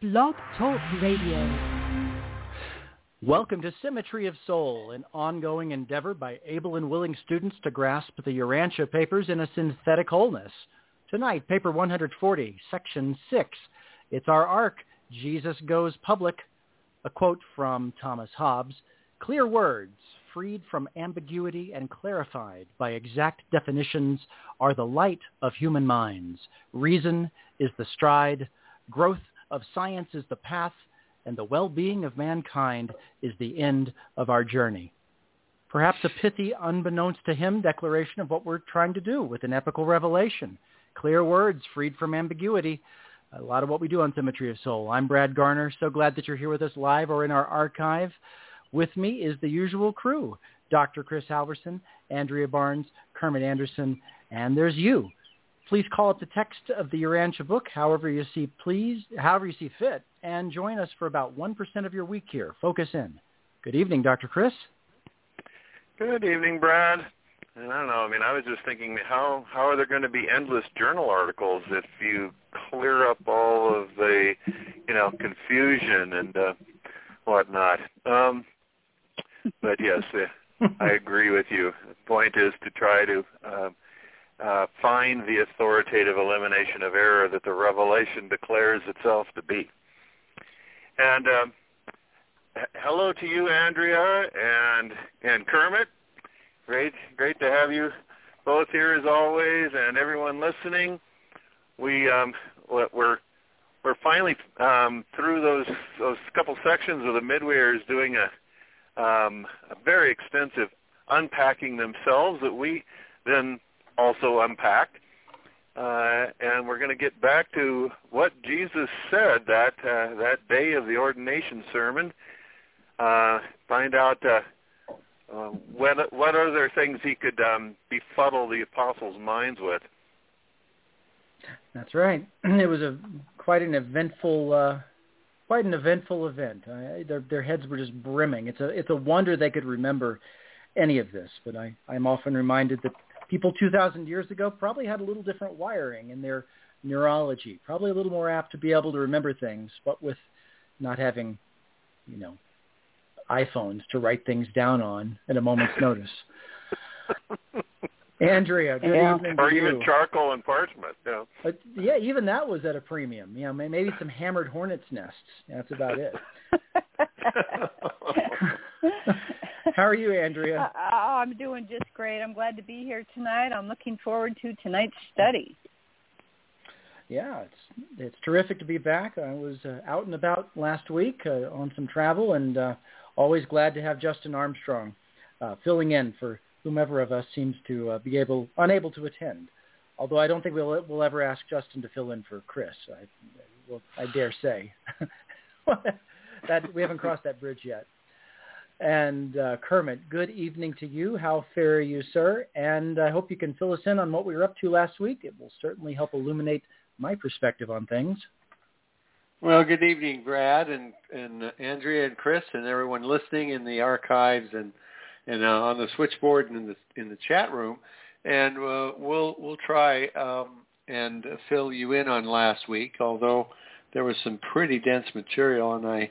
Blog Talk Radio. Welcome to Symmetry of Soul, an ongoing endeavor by able and willing students to grasp the Urantia papers in a synthetic wholeness. Tonight, paper 140, section 6. It's our arc, Jesus Goes Public. A quote from Thomas Hobbes, "Clear words, freed from ambiguity and clarified by exact definitions, are the light of human minds. Reason is the stride, growth of science is the path, and the well-being of mankind is the end of our journey." Perhaps a pithy, unbeknownst to him, declaration of what we're trying to do with an epical revelation. Clear words, freed from ambiguity. A lot of what we do on Symmetry of Soul. I'm Brad Garner. So glad that you're here with us live or in our archive. With me is the usual crew: Dr. Chris Halverson, Andrea Barnes, Kermit Anderson, and there's you. Please call up the text of the Urantia book, however you see fit, and join us for about 1% of your week here. Focus in. Good evening, Dr. Chris. Good evening, Brad. And I don't know, I was just thinking, how are there going to be endless journal articles if you clear up all of the, confusion and whatnot? But yes, I agree with you. The point is to try to find the authoritative elimination of error that the revelation declares itself to be. And hello to you, Andrea, and Kermit. Great to have you both here as always, and everyone listening. We're finally through those couple sections of the Midwayers doing a very extensive unpacking themselves that we then also unpacked, and we're going to get back to what Jesus said that day of the ordination sermon. Find out what other things he could befuddle the apostles' minds with. That's right. It was quite an eventful event. Their heads were just brimming. It's a wonder they could remember any of this. But I'm often reminded that people 2,000 years ago probably had a little different wiring in their neurology, probably a little more apt to be able to remember things, but with not having, iPhones to write things down on at a moment's notice. Andrea, good evening to or you. Even charcoal and parchment. Yeah. Yeah, even that was at a premium. Maybe some hammered hornet's nests. That's about it. How are you, Andrea? I'm doing just great. I'm glad to be here tonight. I'm looking forward to tonight's study. Yeah, it's terrific to be back. I was out and about last week on some travel, and always glad to have Justin Armstrong filling in for whomever of us seems to be unable to attend. Although I don't think we'll ever ask Justin to fill in for Chris. I dare say that we haven't crossed that bridge yet. And Kermit, good evening to you. How fare you, sir? And I hope you can fill us in on what we were up to last week. It will certainly help illuminate my perspective on things. Well, good evening, Brad and Andrea and Chris and everyone listening in the archives and on the switchboard and in the chat room. And we'll try and fill you in on last week, although there was some pretty dense material, and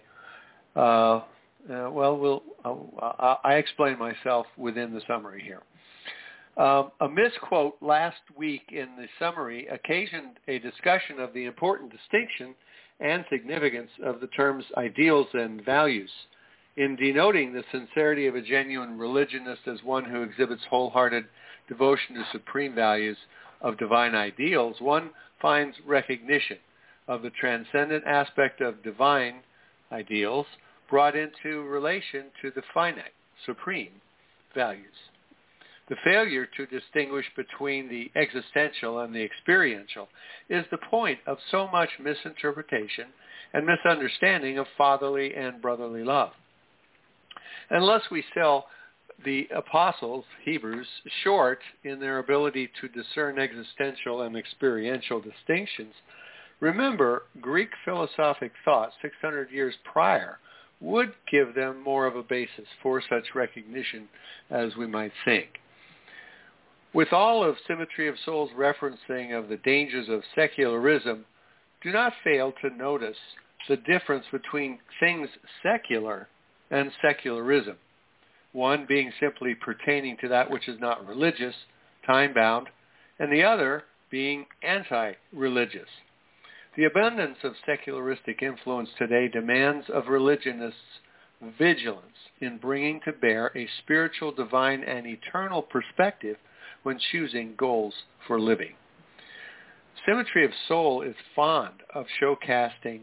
I explain myself within the summary here. A misquote last week in the summary occasioned a discussion of the important distinction and significance of the terms ideals and values. In denoting the sincerity of a genuine religionist as one who exhibits wholehearted devotion to supreme values of divine ideals, one finds recognition of the transcendent aspect of divine ideals brought into relation to the finite, supreme values. The failure to distinguish between the existential and the experiential is the point of so much misinterpretation and misunderstanding of fatherly and brotherly love. Unless we sell the apostles, Hebrews, short in their ability to discern existential and experiential distinctions, remember Greek philosophic thought 600 years prior would give them more of a basis for such recognition as we might think. With all of Symmetry of Soul's referencing of the dangers of secularism, do not fail to notice the difference between things secular and secularism, one being simply pertaining to that which is not religious, time-bound, and the other being anti-religious. The abundance of secularistic influence today demands of religionists vigilance in bringing to bear a spiritual, divine, and eternal perspective when choosing goals for living. Symmetry of Soul is fond of showcasing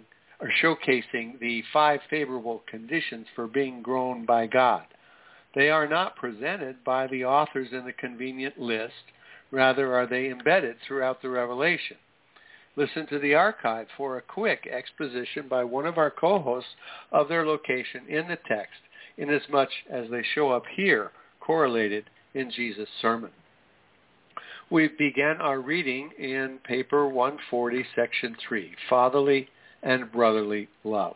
the 5 favorable conditions for being grown by God. They are not presented by the authors in the convenient list. Rather, are they embedded throughout the revelation. Listen to the archive for a quick exposition by one of our co-hosts of their location in the text, inasmuch as they show up here correlated in Jesus' sermon. We began our reading in paper 140, section 3, Fatherly and Brotherly Love.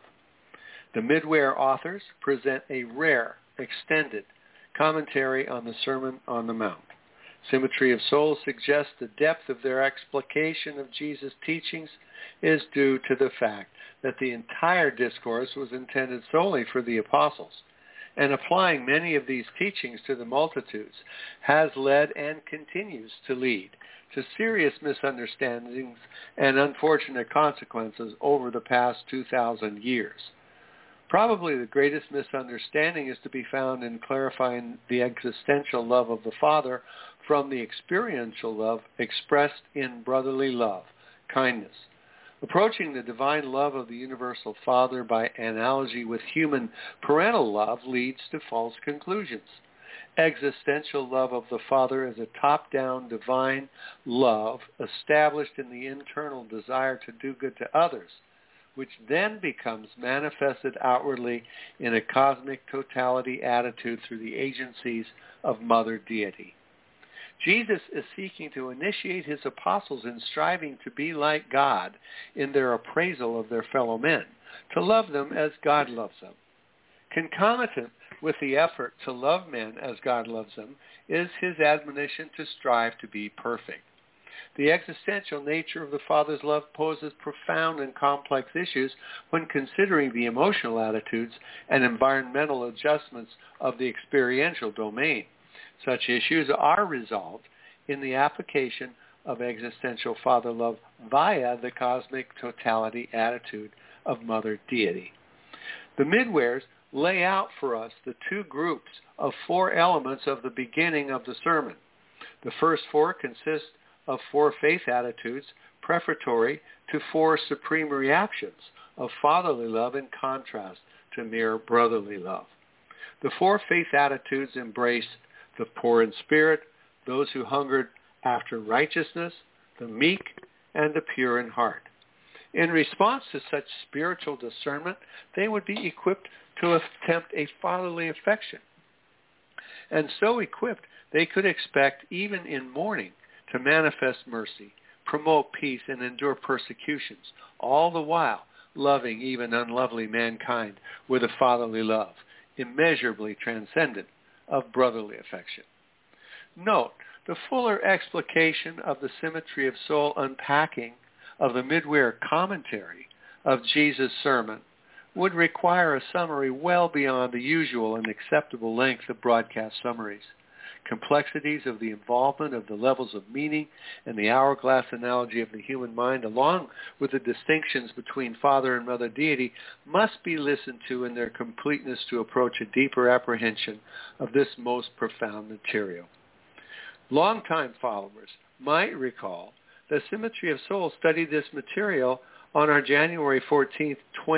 The Midware authors present a rare, extended commentary on the Sermon on the Mount. Symmetry of Soul suggests the depth of their explication of Jesus' teachings is due to the fact that the entire discourse was intended solely for the apostles, and applying many of these teachings to the multitudes has led and continues to lead to serious misunderstandings and unfortunate consequences over the past 2,000 years. Probably the greatest misunderstanding is to be found in clarifying the existential love of the Father from the experiential love expressed in brotherly love, kindness. Approaching the divine love of the universal Father by analogy with human parental love leads to false conclusions. Existential love of the Father is a top-down divine love established in the internal desire to do good to others, which then becomes manifested outwardly in a cosmic totality attitude through the agencies of Mother Deity. Jesus is seeking to initiate his apostles in striving to be like God in their appraisal of their fellow men, to love them as God loves them. Concomitant with the effort to love men as God loves them is his admonition to strive to be perfect. The existential nature of the Father's love poses profound and complex issues when considering the emotional attitudes and environmental adjustments of the experiential domain. Such issues are resolved in the application of existential Father love via the cosmic totality attitude of Mother Deity. The Midwares lay out for us the 2 groups of 4 elements of the beginning of the sermon. The first 4 consist of 4 faith attitudes prefatory to 4 supreme reactions of fatherly love in contrast to mere brotherly love. The 4 faith attitudes embrace the poor in spirit, those who hungered after righteousness, the meek, and the pure in heart. In response to such spiritual discernment, they would be equipped to attempt a fatherly affection. And so equipped, they could expect, even in mourning, to manifest mercy, promote peace, and endure persecutions, all the while loving even unlovely mankind with a fatherly love, immeasurably transcendent of brotherly affection. Note, the fuller explication of the Symmetry of Soul unpacking of the Midware commentary of Jesus' sermon would require a summary well beyond the usual and acceptable length of broadcast summaries. Complexities of the involvement of the levels of meaning and the hourglass analogy of the human mind, along with the distinctions between Father and Mother Deity, must be listened to in their completeness to approach a deeper apprehension of this most profound material. Longtime followers might recall that Symmetry of Soul studied this material on our January 14th,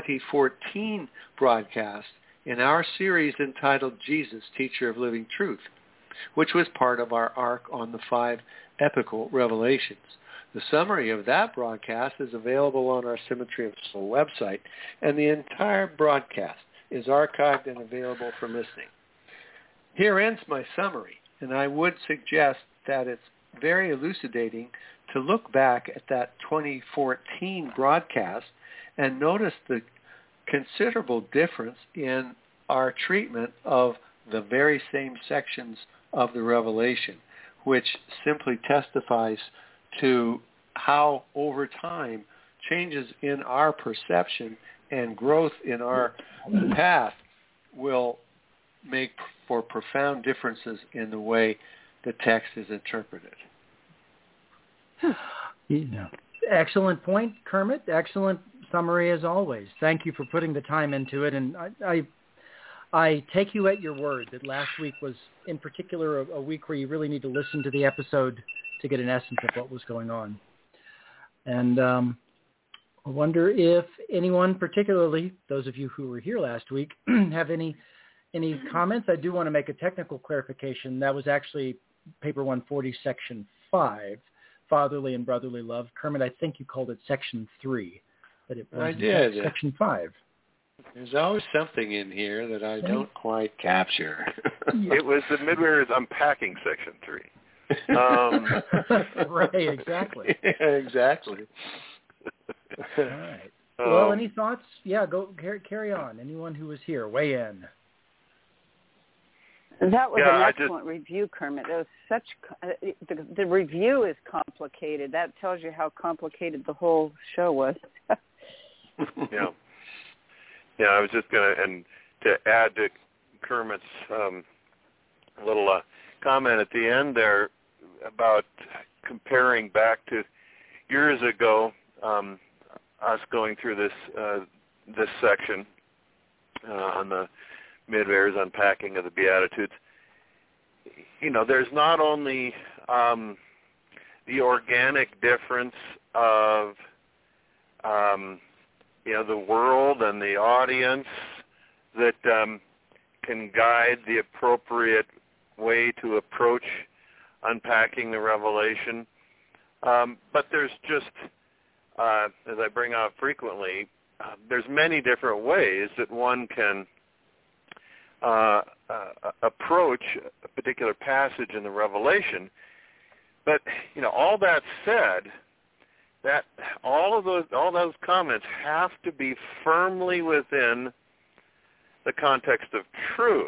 2014 broadcast in our series entitled Jesus, Teacher of Living Truth, which was part of our arc on the 5 epical revelations. The summary of that broadcast is available on our Symmetry of Soul website, and the entire broadcast is archived and available for listening. Here ends my summary, and I would suggest that it's very elucidating to look back at that 2014 broadcast and notice the considerable difference in our treatment of the very same sections of the Revelation, which simply testifies to how over time changes in our perception and growth in our path will make for profound differences in the way the text is interpreted. Yeah. Excellent point, Kermit. Excellent summary as always. Thank you for putting the time into it. And I take you at your word that last week was, in particular, a week where you really need to listen to the episode to get an essence of what was going on. And I wonder if anyone, particularly those of you who were here last week, have any comments. I do want to make a technical clarification. That was actually paper 140, section 5, fatherly and brotherly love. Kermit, I think you called it section 3. But it was I did. Section 5. There's always something in here that I don't quite capture. It was the Midwayers Unpacking section 3. Right, exactly. Yeah, exactly. All right. Well, any thoughts? Yeah, go carry on. Anyone who was here, weigh in. That was an excellent review, Kermit. It was such the review is complicated. That tells you how complicated the whole show was. Yeah. Yeah, I was just going to add to Kermit's little comment at the end there about comparing back to years ago, us going through this section on the Midwayers Unpacking of the Beatitudes. You know, there's not only the organic difference of the world and the audience that can guide the appropriate way to approach unpacking the revelation. But there's just, as I bring out frequently, there's many different ways that one can approach a particular passage in the Revelation. But, all that said, that all those comments have to be firmly within the context of truth,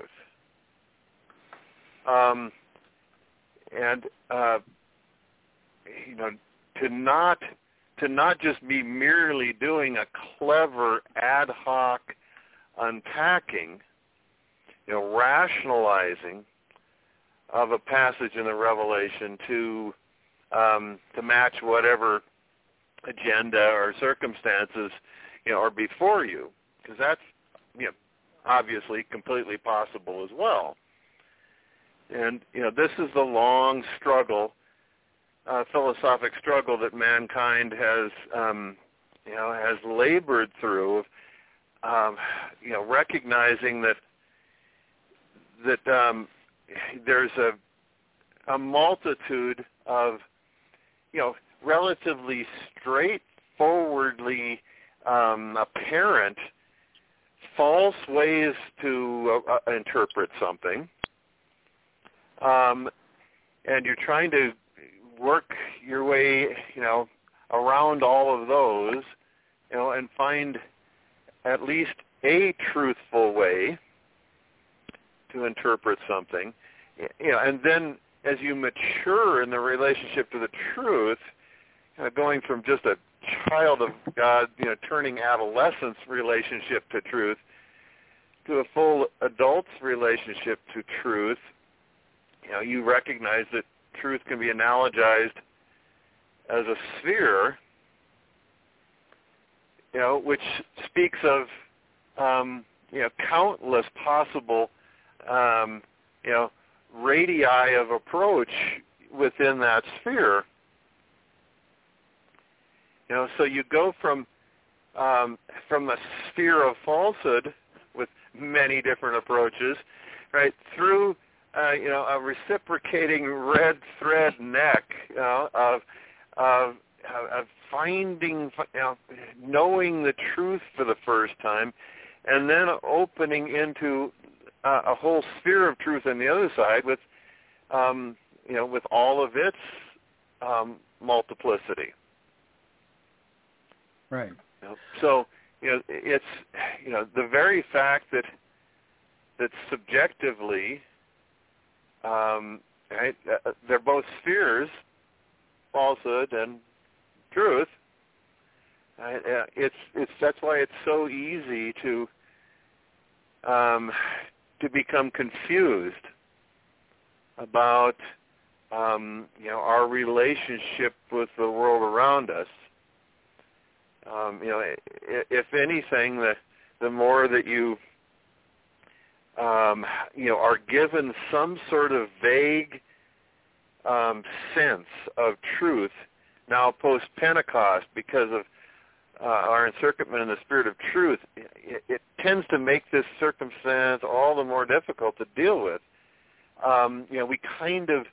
to not just be merely doing a clever ad hoc unpacking, rationalizing of a passage in the Revelation to match whatever agenda or circumstances are before you, because that's obviously completely possible as well. And this is the long struggle, philosophic struggle that mankind has labored through, recognizing that there's a multitude of relatively straightforwardly apparent false ways to interpret something, and you're trying to work your way, around all of those, and find at least a truthful way to interpret something, and then as you mature in the relationship to the truth, going from just a child of God, turning adolescence relationship to truth, to a full adult's relationship to truth, you recognize that truth can be analogized as a sphere, which speaks of, countless possible, radii of approach within that sphere. So you go from the sphere of falsehood with many different approaches, right, through a reciprocating red thread neck of finding, knowing the truth for the first time, and then opening into a whole sphere of truth on the other side with, with all of its multiplicity. Right. So, it's, the very fact that subjectively, right, they're both spheres, falsehood and truth, That's why it's so easy to become confused about our relationship with the world around us. If anything, the more that you are given some sort of vague sense of truth now post-Pentecost because of our encirclement in the Spirit of truth, it tends to make this circumstance all the more difficult to deal with. We kind of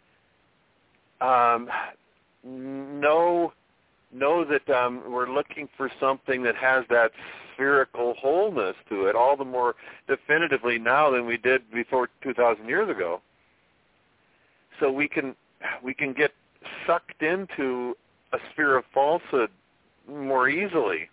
know that we're looking for something that has that spherical wholeness to it all the more definitively now than we did before 2,000 years ago. So we can get sucked into a sphere of falsehood more easily.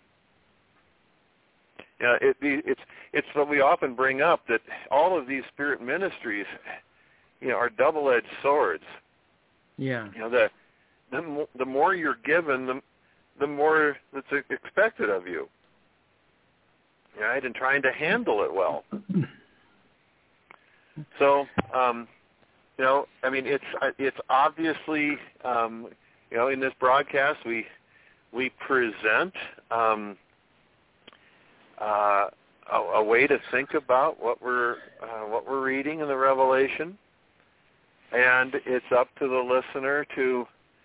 It's what we often bring up, that all of these spirit ministries, are double-edged swords. Yeah. The more you're given, the more that's expected of you. Right, and trying to handle it well. So, it's obviously, in this broadcast we present a way to think about what we're reading in the Revelation, and it's up to the listener to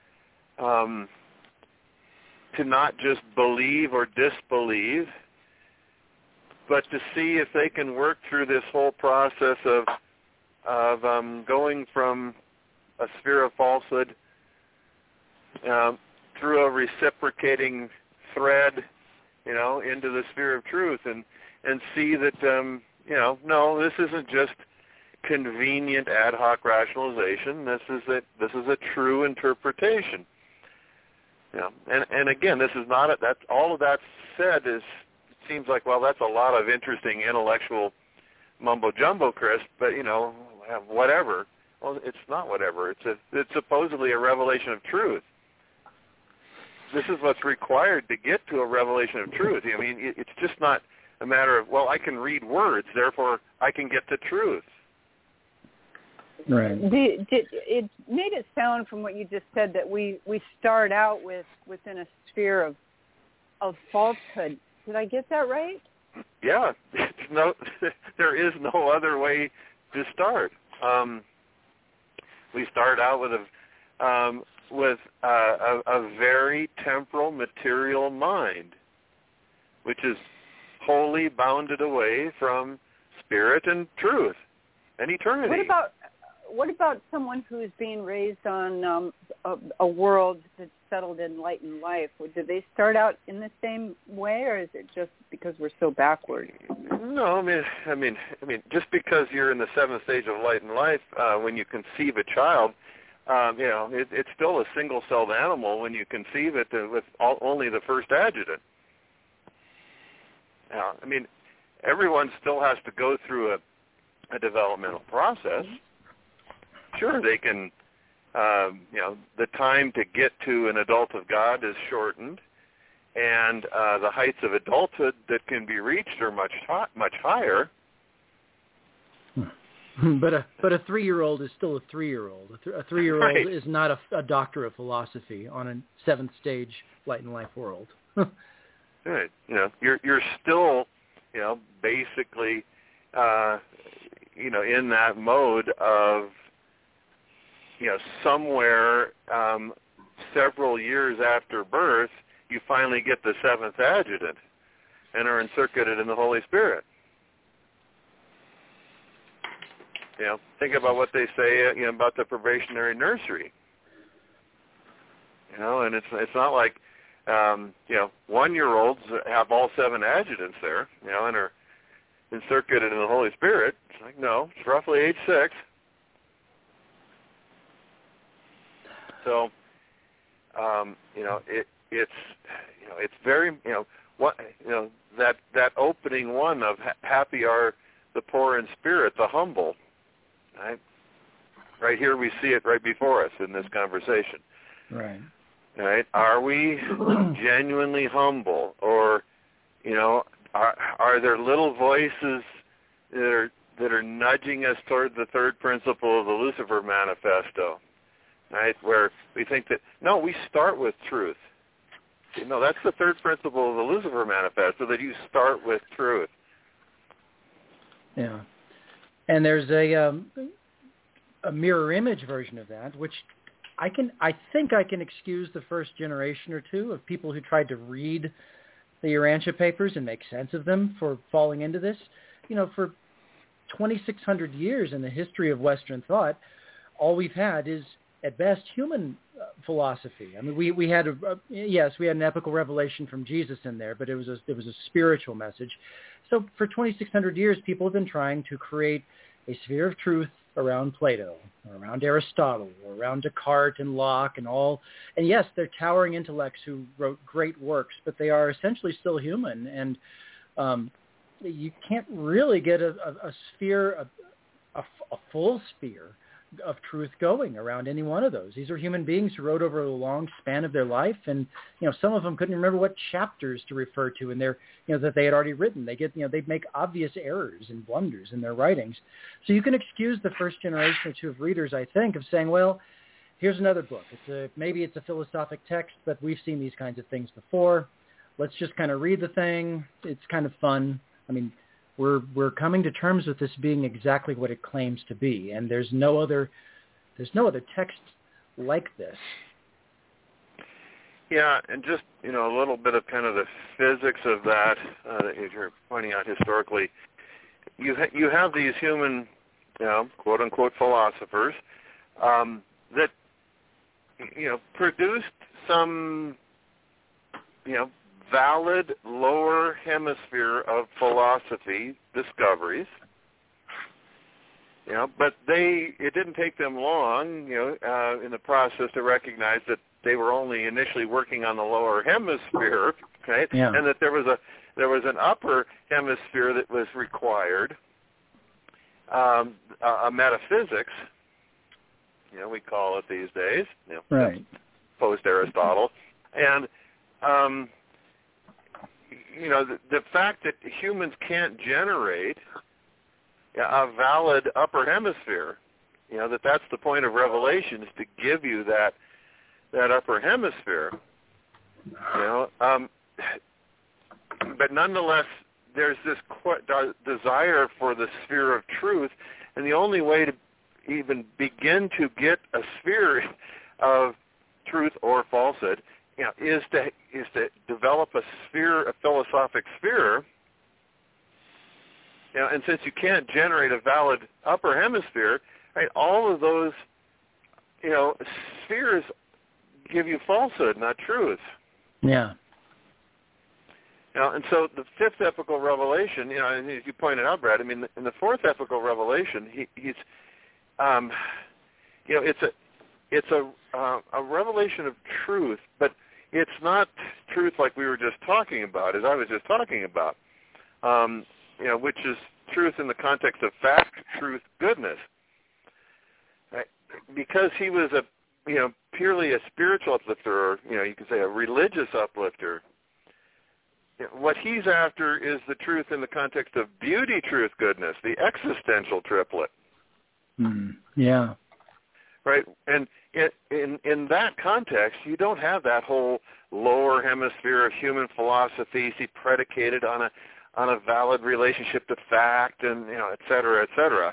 not just believe or disbelieve, but to see if they can work through this whole process of going from a sphere of falsehood through a reciprocating thread, into the sphere of truth, and see that no, this isn't just convenient ad hoc rationalization. This is a true interpretation. And again, this is not that. All of that said seems like, well, that's a lot of interesting intellectual mumbo jumbo, Chris. But whatever. Well, it's not whatever. It's supposedly a revelation of truth. This is what's required to get to a revelation of truth. I mean, it's just not a matter of, well, I can read words, therefore I can get to truth. Right. It made it sound from what you just said that we start out within a sphere of falsehood. Did I get that right? Yeah. There is no other way to start. We start out with a very temporal, material mind, which is wholly bounded away from spirit and truth and eternity. What about someone who is being raised on a world that's settled in light and life? Do they start out in the same way, or is it just because we're so backward? No, I mean, just because you're in the seventh stage of light and life, when you conceive a child, it's still a single-celled animal when you conceive it with only the first adjutant. Everyone still has to go through a developmental process. Sure, they can, the time to get to an adult of God is shortened, and the heights of adulthood that can be reached are much higher. But a 3-year-old is still a 3-year-old. A 3-year-old right. is not a doctor of philosophy on a seventh stage light and life world. Right. You're still, basically, in that mode of, somewhere several years after birth, you finally get the seventh adjutant and are encirculated in the Holy Spirit. Think about what they say, about the probationary nursery. And it's not like, 1-year-olds have all 7 adjutants there, and are encirculated in the Holy Spirit. It's like, no, it's roughly age 6. So, it's very, that opening one of happy are the poor in spirit, the humble. Right here we see it right before us in this conversation. Right. Right? Are we genuinely humble, or are there little voices that are nudging us toward the third principle of the Lucifer Manifesto, right? Where we think that we start with truth. That's the third principle of the Lucifer Manifesto, that you start with truth. Yeah, and there's a mirror image version of that, which I think I can excuse the first generation or two of people who tried to read the Urantia papers and make sense of them for falling into this. For 2,600 years in the history of Western thought, all we've had is, at best, human philosophy. I mean, we had we had an epical revelation from Jesus in there, but it was a spiritual message. So for 2,600 years, people have been trying to create a sphere of truth around Plato, or around Aristotle, or around Descartes and Locke and all. And yes, they're towering intellects who wrote great works, but they are essentially still human. And you can't really get a sphere, a full sphere of truth going around any one of those. These are human beings who wrote over a long span of their life, and some of them couldn't remember what chapters to refer to in their that they had already written. They they'd make obvious errors and blunders in their writings. So you can excuse the first generation or two of readers, I think, of saying, well, here's another book. Maybe it's a philosophic text, but we've seen these kinds of things before. Let's just kind of read the thing. It's kind of fun. I mean, we're coming to terms with this being exactly what it claims to be, and there's no other text like this. Yeah, and just a little bit of kind of the physics of that as you're pointing out historically. You have these human, quote unquote philosophers that produced some valid lower hemisphere of philosophy discoveries, but it didn't take them long, in the process to recognize that they were only initially working on the lower hemisphere, right? Yeah. And that there was an upper hemisphere that was required, a metaphysics, we call it these days, right, post-Aristotle, and the fact that humans can't generate a valid upper hemisphere, that's the point of revelation, is to give you that upper hemisphere. But nonetheless, there's this desire for the sphere of truth, and the only way to even begin to get a sphere of truth or falsehood is to develop a philosophic sphere. And since you can't generate a valid upper hemisphere, right, all of those, spheres give you falsehood, not truth. Yeah. And so the fifth epical revelation, and as you pointed out, Brad, I mean, in the fourth epical revelation, he's, it's a revelation of truth, but it's not truth like we were just talking about, as I was just talking about, which is truth in the context of fact, truth, goodness. Right? Because he was purely a spiritual uplifter, or, you could say a religious uplifter, what he's after is the truth in the context of beauty, truth, goodness, the existential triplet. Yeah. Right? And in that context, you don't have that whole lower hemisphere of human philosophy predicated on a valid relationship to fact, and et cetera, et cetera.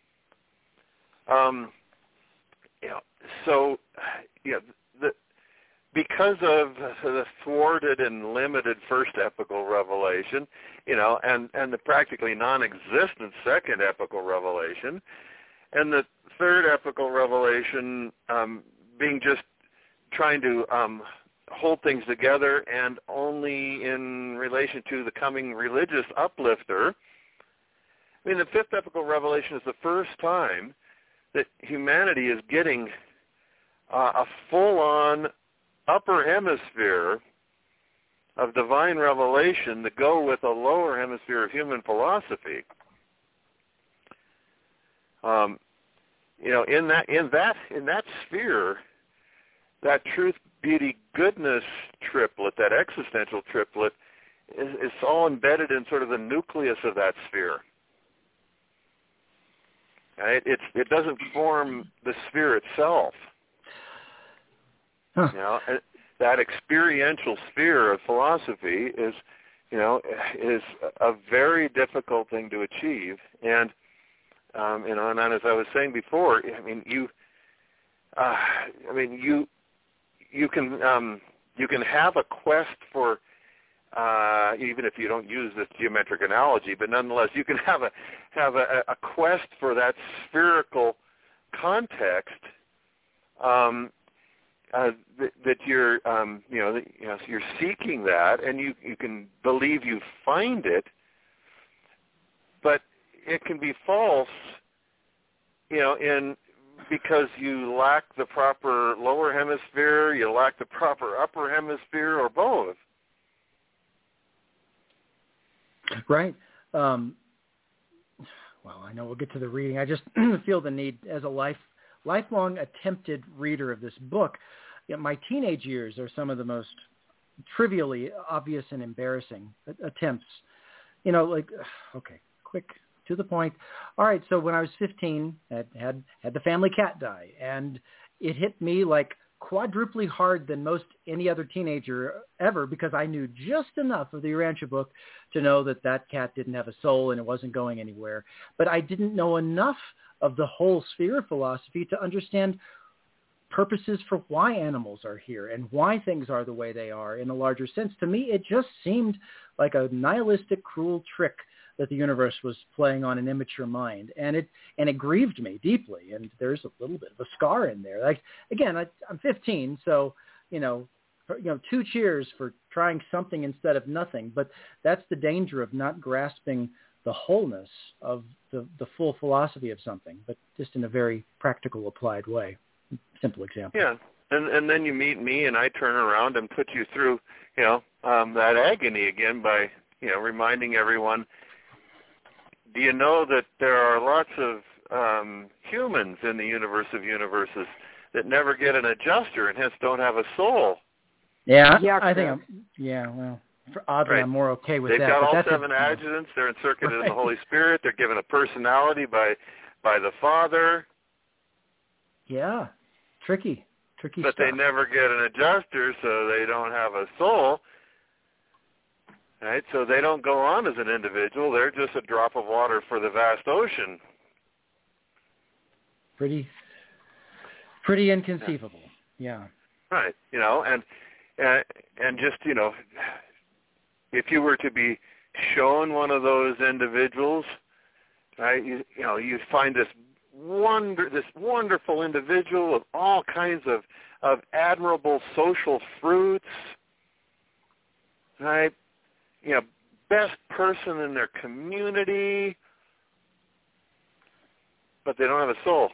Because of the thwarted and limited first epical revelation, and the practically non-existent second epical revelation, and the third epical revelation being just trying to hold things together and only in relation to the coming religious uplifter. I mean, the fifth epical revelation is the first time that humanity is getting a full-on upper hemisphere of divine revelation to go with a lower hemisphere of human philosophy. In that sphere, that truth beauty, goodness triplet, that existential triplet, is all embedded in sort of the nucleus of that sphere. Right? It doesn't form the sphere itself. Huh. You know, that experiential sphere of philosophy is a very difficult thing to achieve. And and as I was saying before, you can have a quest for, even if you don't use this geometric analogy, but nonetheless, you can have a quest for that spherical context that you're you're seeking that, and you can believe you find it, but it can be false, because you lack the proper lower hemisphere, you lack the proper upper hemisphere, or both. Right. Well, I know we'll get to the reading. I just feel the need as a lifelong attempted reader of this book. My teenage years are some of the most trivially obvious and embarrassing attempts. Okay, quick, to the point. All right, so when I was 15, I had the family cat die, and it hit me like quadruply hard than most any other teenager ever, because I knew just enough of the Urantia book to know that cat didn't have a soul and it wasn't going anywhere. But I didn't know enough of the whole sphere of philosophy to understand purposes for why animals are here and why things are the way they are in a larger sense. To me, it just seemed like a nihilistic, cruel trick that the universe was playing on an immature mind, and it grieved me deeply. And there's a little bit of a scar in there. Like, again, I'm 15, so 2 cheers for trying something instead of nothing. But that's the danger of not grasping the wholeness of the full philosophy of something, but just in a very practical, applied way. Simple example. Yeah, and then you meet me, and I turn around and put you through, that agony again by, reminding everyone. Do you know that there are lots of humans in the universe of universes that never get an adjuster and hence don't have a soul? Yeah, yeah, I think oddly, right. I'm more okay with They've that. got all that's 7 adjutants. They're encircled in right. the Holy Spirit. They're given a personality by the Father. Yeah, tricky but stuff. They never get an adjuster, so they don't have a soul. Right? So they don't go on as an individual. They're just a drop of water for the vast ocean. Pretty inconceivable. Yeah. Right. And just, if you were to be shown one of those individuals, right, you find this wonderful individual with all kinds of admirable social fruits, right? Best person in their community, but they don't have a soul.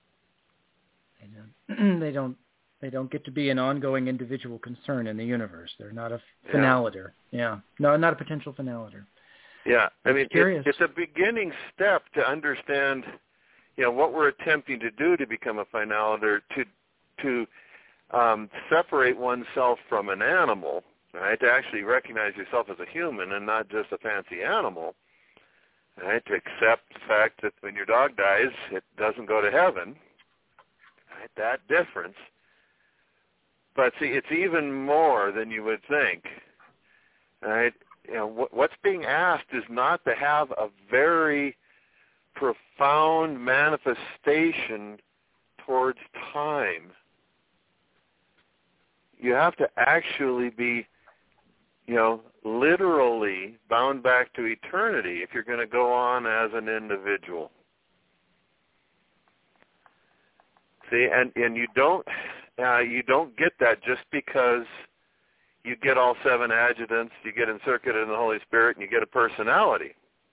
They don't get to be an ongoing individual concern in the universe. They're not a finaliter. Yeah. No, not a potential finaliter. Yeah. I mean, it's a beginning step to understand, what we're attempting to do to become a finaliter, to separate oneself from an animal, right? To actually recognize yourself as a human and not just a fancy animal, right? To accept the fact that when your dog dies, it doesn't go to heaven, right? That difference. But see, it's even more than you would think, right? What's being asked is not to have a very profound manifestation towards time. You have to actually be, literally bound back to eternity if you're going to go on as an individual. See, and you don't get that just because you get all 7 adjutants, you get encircled in the Holy Spirit, and you get a personality.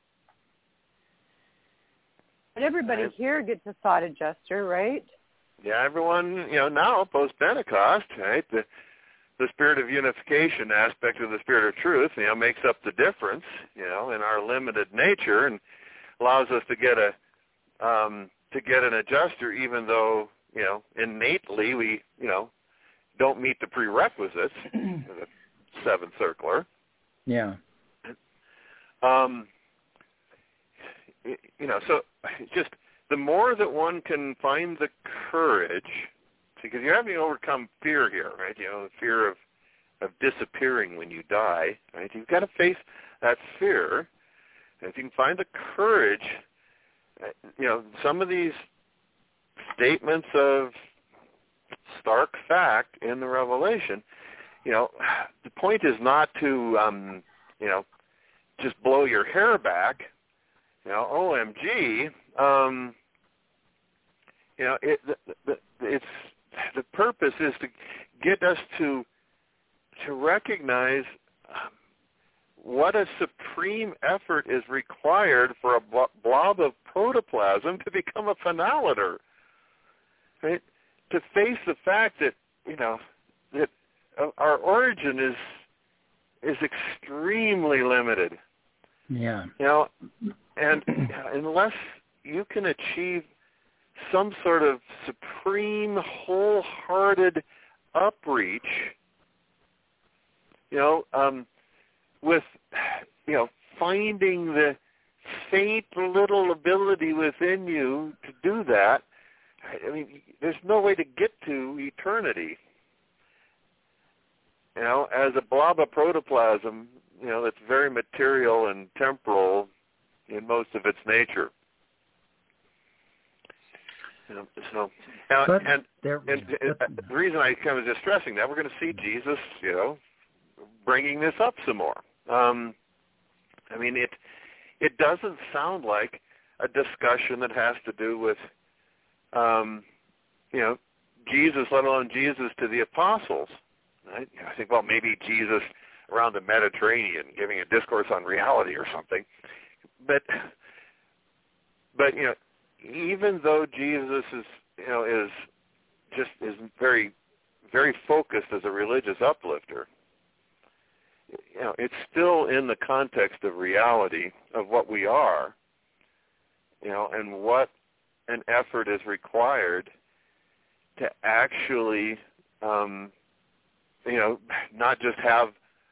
But everybody here gets a thought adjuster, right? Yeah, everyone, now post-Pentecost, right? The spirit of unification aspect of the spirit of truth, makes up the difference, in our limited nature, and allows us to get an adjuster, even though, innately we, don't meet the prerequisites, the seventh circler. Yeah. So just the more that one can find the courage, because you're having to overcome fear here, right? The fear of disappearing when you die, right? You've got to face that fear. And if you can find the courage, some of these statements of stark fact in the Revelation, the point is not to, just blow your hair back, OMG. It's the purpose is to get us to recognize what a supreme effort is required for a blob of protoplasm to become a phenolator, right? To face the fact that that our origin is extremely limited. Yeah. And unless you can achieve some sort of supreme, wholehearted upreach, with, finding the faint little ability within you to do that, I mean, there's no way to get to eternity. As a blob of protoplasm, that's very material and temporal in most of its nature. The reason I kind of just stressing that, we're going to see Jesus, bringing this up some more. It doesn't sound like a discussion that has to do with, Jesus, let alone Jesus to the apostles. Right? I think, well, maybe Jesus around the Mediterranean giving a discourse on reality or something. But even though Jesus is very, very focused as a religious uplifter, it's still in the context of reality of what we are, and what an effort is required to actually, not just have,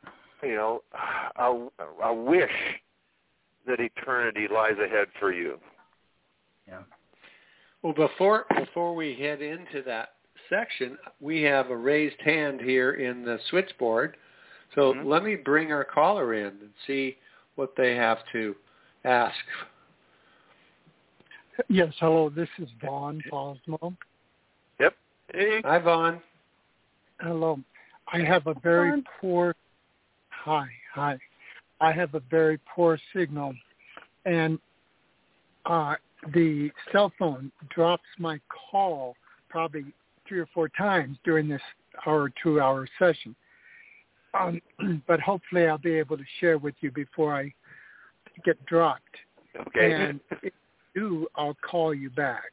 a wish that eternity lies ahead for you. Yeah. Well, before we head into that section, we have a raised hand here in the switchboard. So let me bring our caller in and see what they have to ask. Yes, hello. This is Vaughn Posmo. Yep. Hey. Hi, Vaughn. Hello. I have a very poor. Hi. I have a very poor signal, and the cell phone drops my call probably 3 or 4 times during this 2-hour session. But hopefully I'll be able to share with you before I get dropped. Okay. And if you do, I'll call you back.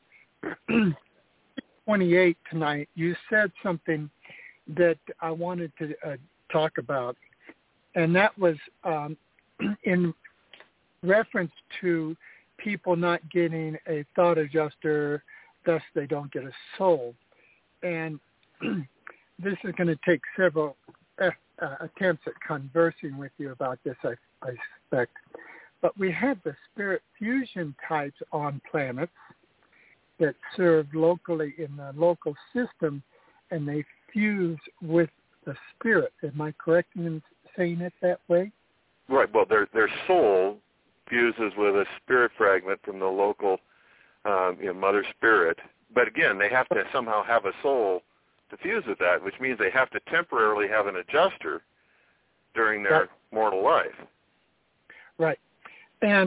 28 tonight, you said something that I wanted to talk about, and that was in reference to people not getting a thought adjuster, thus they don't get a soul. And this is going to take several attempts at conversing with you about this, I suspect. But we have the spirit fusion types on planets that serve locally in the local system, and they fuse with the spirit. Am I correct in saying it that way? Right. Well, their soul fuses with a spirit fragment from the local mother spirit. But again, they have to somehow have a soul to fuse with that, which means they have to temporarily have an adjuster during their mortal life. Right. And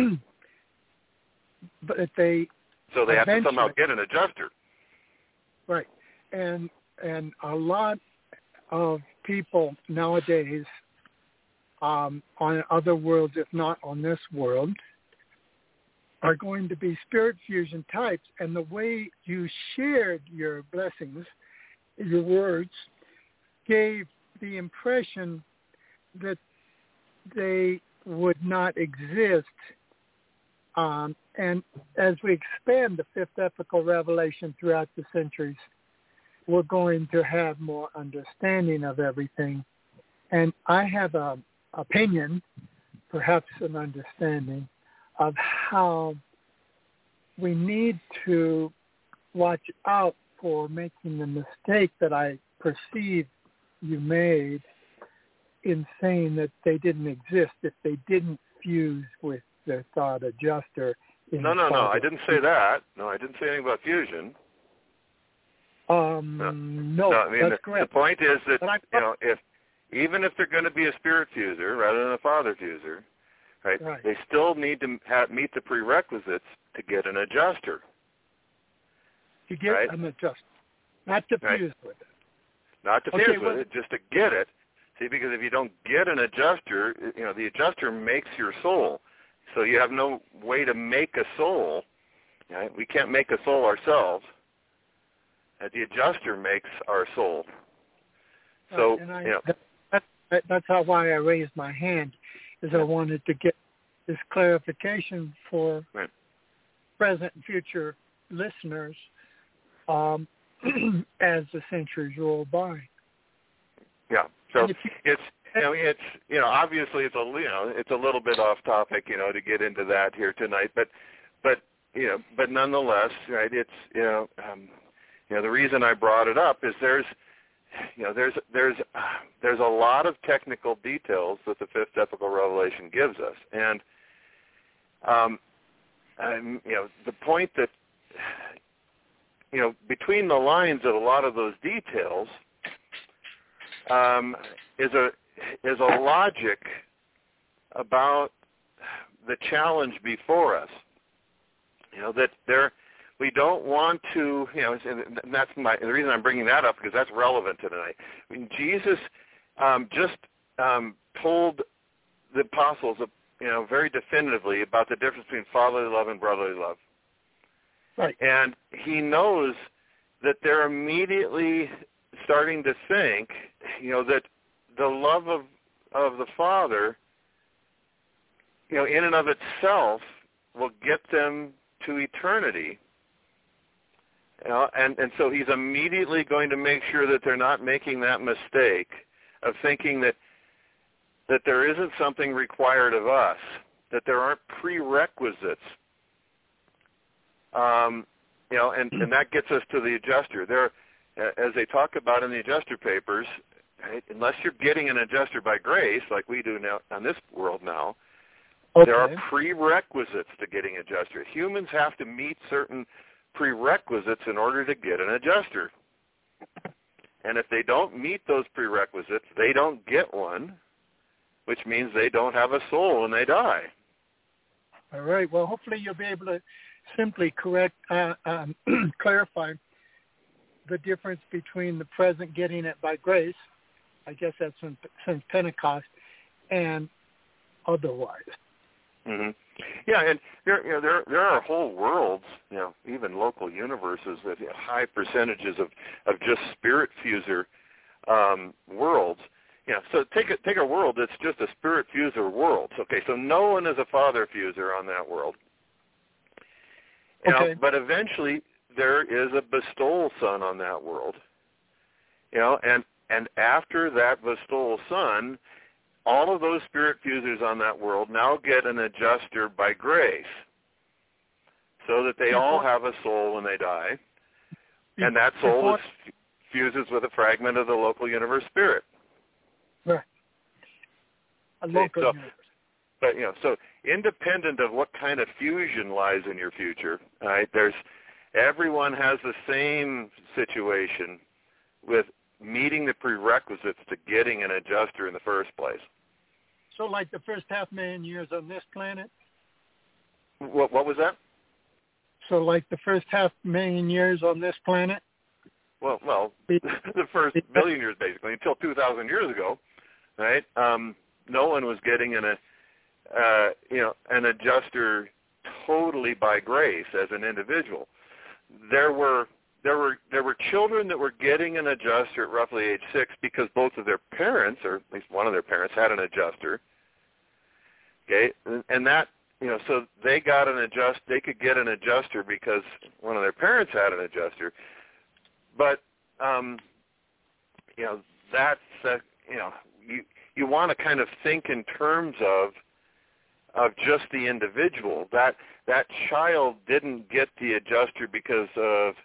but if they so they have to somehow get an adjuster. Right. And a lot of people nowadays on other worlds, if not on this world, are going to be spirit fusion types. And the way you shared your blessings, your words, gave the impression that they would not exist. And as we expand the fifth ethical revelation throughout the centuries, we're going to have more understanding of everything. And I have an opinion, perhaps an understanding, of how we need to watch out for making the mistake that I perceive you made in saying that they didn't exist if they didn't fuse with the thought adjuster. No, I didn't say that. No, I didn't say anything about fusion. No, I mean, that's correct. The point is that, even if they're going to be a spirit fuser rather than a father fuser, right. They still need to meet the prerequisites to get an adjuster. To get an adjuster, not to fuse with it. Not to fuse with it, just to get it. See, because if you don't get an adjuster, the adjuster makes your soul. So you have no way to make a soul. Right? We can't make a soul ourselves. The adjuster makes our soul. So, that's why I raised my hand, is I wanted to get this clarification for present and future listeners as the centuries roll by. Yeah. So it's obviously it's a little bit off topic, to get into that here tonight, but nonetheless, right? It's the reason I brought it up is there's a lot of technical details that the fifth epical revelation gives us, and the point that between the lines of a lot of those details is a logic about the challenge before us. We don't want to, and that's the reason I'm bringing that up, because that's relevant to tonight. I mean, Jesus just told the apostles, very definitively about the difference between fatherly love and brotherly love. Right. And he knows that they're immediately starting to think, that the love of the Father, in and of itself will get them to eternity. And so he's immediately going to make sure that they're not making that mistake of thinking that there isn't something required of us, that there aren't prerequisites. And that gets us to the adjuster. There, as they talk about in the adjuster papers, right, unless you're getting an adjuster by grace, like we do now on this world now, there are prerequisites to getting an adjuster. Humans have to meet certain prerequisites in order to get an adjuster. And if they don't meet those prerequisites, they don't get one, which means they don't have a soul when they die. All right. Well, hopefully you'll be able to simply clarify the difference between the present getting it by grace, I guess that's since Pentecost, and otherwise. Mm-hmm. Yeah, and there are whole worlds, even local universes that have high percentages of just spirit fuser worlds. So take a world that's just a spirit fuser world. Okay, so no one is a father fuser on that world. But eventually there is a bestowal son on that world. And after that bestowal son, all of those spirit fusers on that world now get an adjuster by grace, so that they all have a soul when they die, and that soul fuses with a fragment of the local universe spirit. Right. A local universe. But so independent of what kind of fusion lies in your future, right? Everyone has the same situation with meeting the prerequisites to getting an adjuster in the first place. So like the first 500,000 years on this planet? What was that? So like the first 500,000 years on this planet? Well, the first billion years basically, until 2,000 years ago, right? No one was getting an adjuster totally by grace as an individual. There were children that were getting an adjuster at roughly age 6 because both of their parents, or at least one of their parents, had an adjuster. Okay, and that so they got they could get an adjuster because one of their parents had an adjuster. But that's you want to kind of think in terms of just the individual. That child didn't get the adjuster because of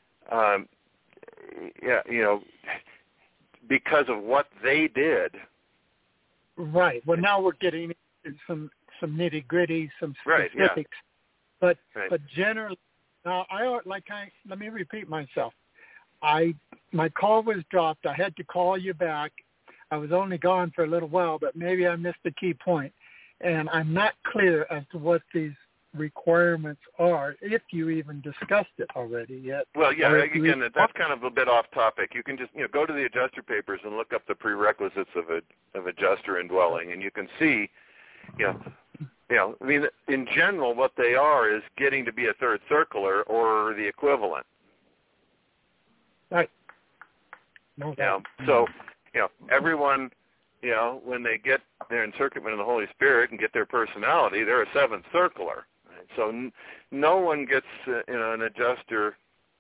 because of what they did. Right. Well, now we're getting into some nitty gritty, some specifics. Right, yeah. But generally, now let me repeat myself. My call was dropped. I had to call you back. I was only gone for a little while, but maybe I missed the key point. And I'm not clear as to what these requirements are, if you even discussed it already yet. Well, yeah, again, that's kind of a bit off topic. You can just go to the adjuster papers and look up the prerequisites of adjuster indwelling, and you can see, I mean, in general, what they are is getting to be a third circular or the equivalent. Right. No doubt. So, everyone, when they get their encirclement of the Holy Spirit and get their personality, they're a seventh circular. Right? So no one gets, an adjuster,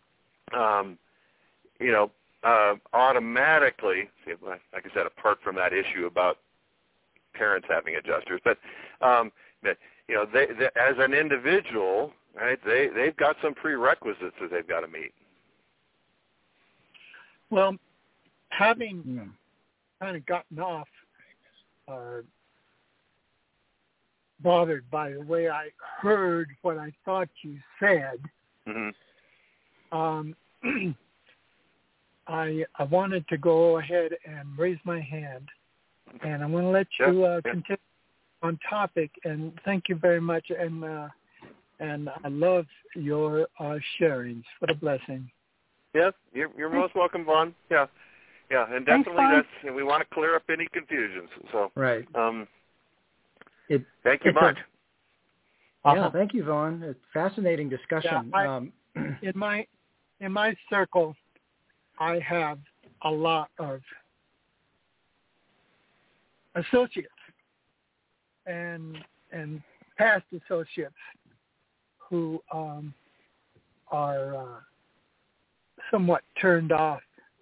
automatically. See, like I said, apart from that issue about parents having adjusters, but they as an individual, right? They've got some prerequisites that they've got to meet. Well, having kind of gotten off bothered by the way I heard what I thought you said, I wanted to go ahead and raise my hand, and I'm going to let you continue on topic. And thank you very much, and I love your sharings. What a blessing. Yes, you're most welcome, Vaughn. Yeah, and definitely we want to clear up any confusions. So right. Thank you much. Yeah, thank you, Vaughn. It's a fascinating discussion. Yeah, in my circle, I have a lot of associates and past associates who are somewhat turned off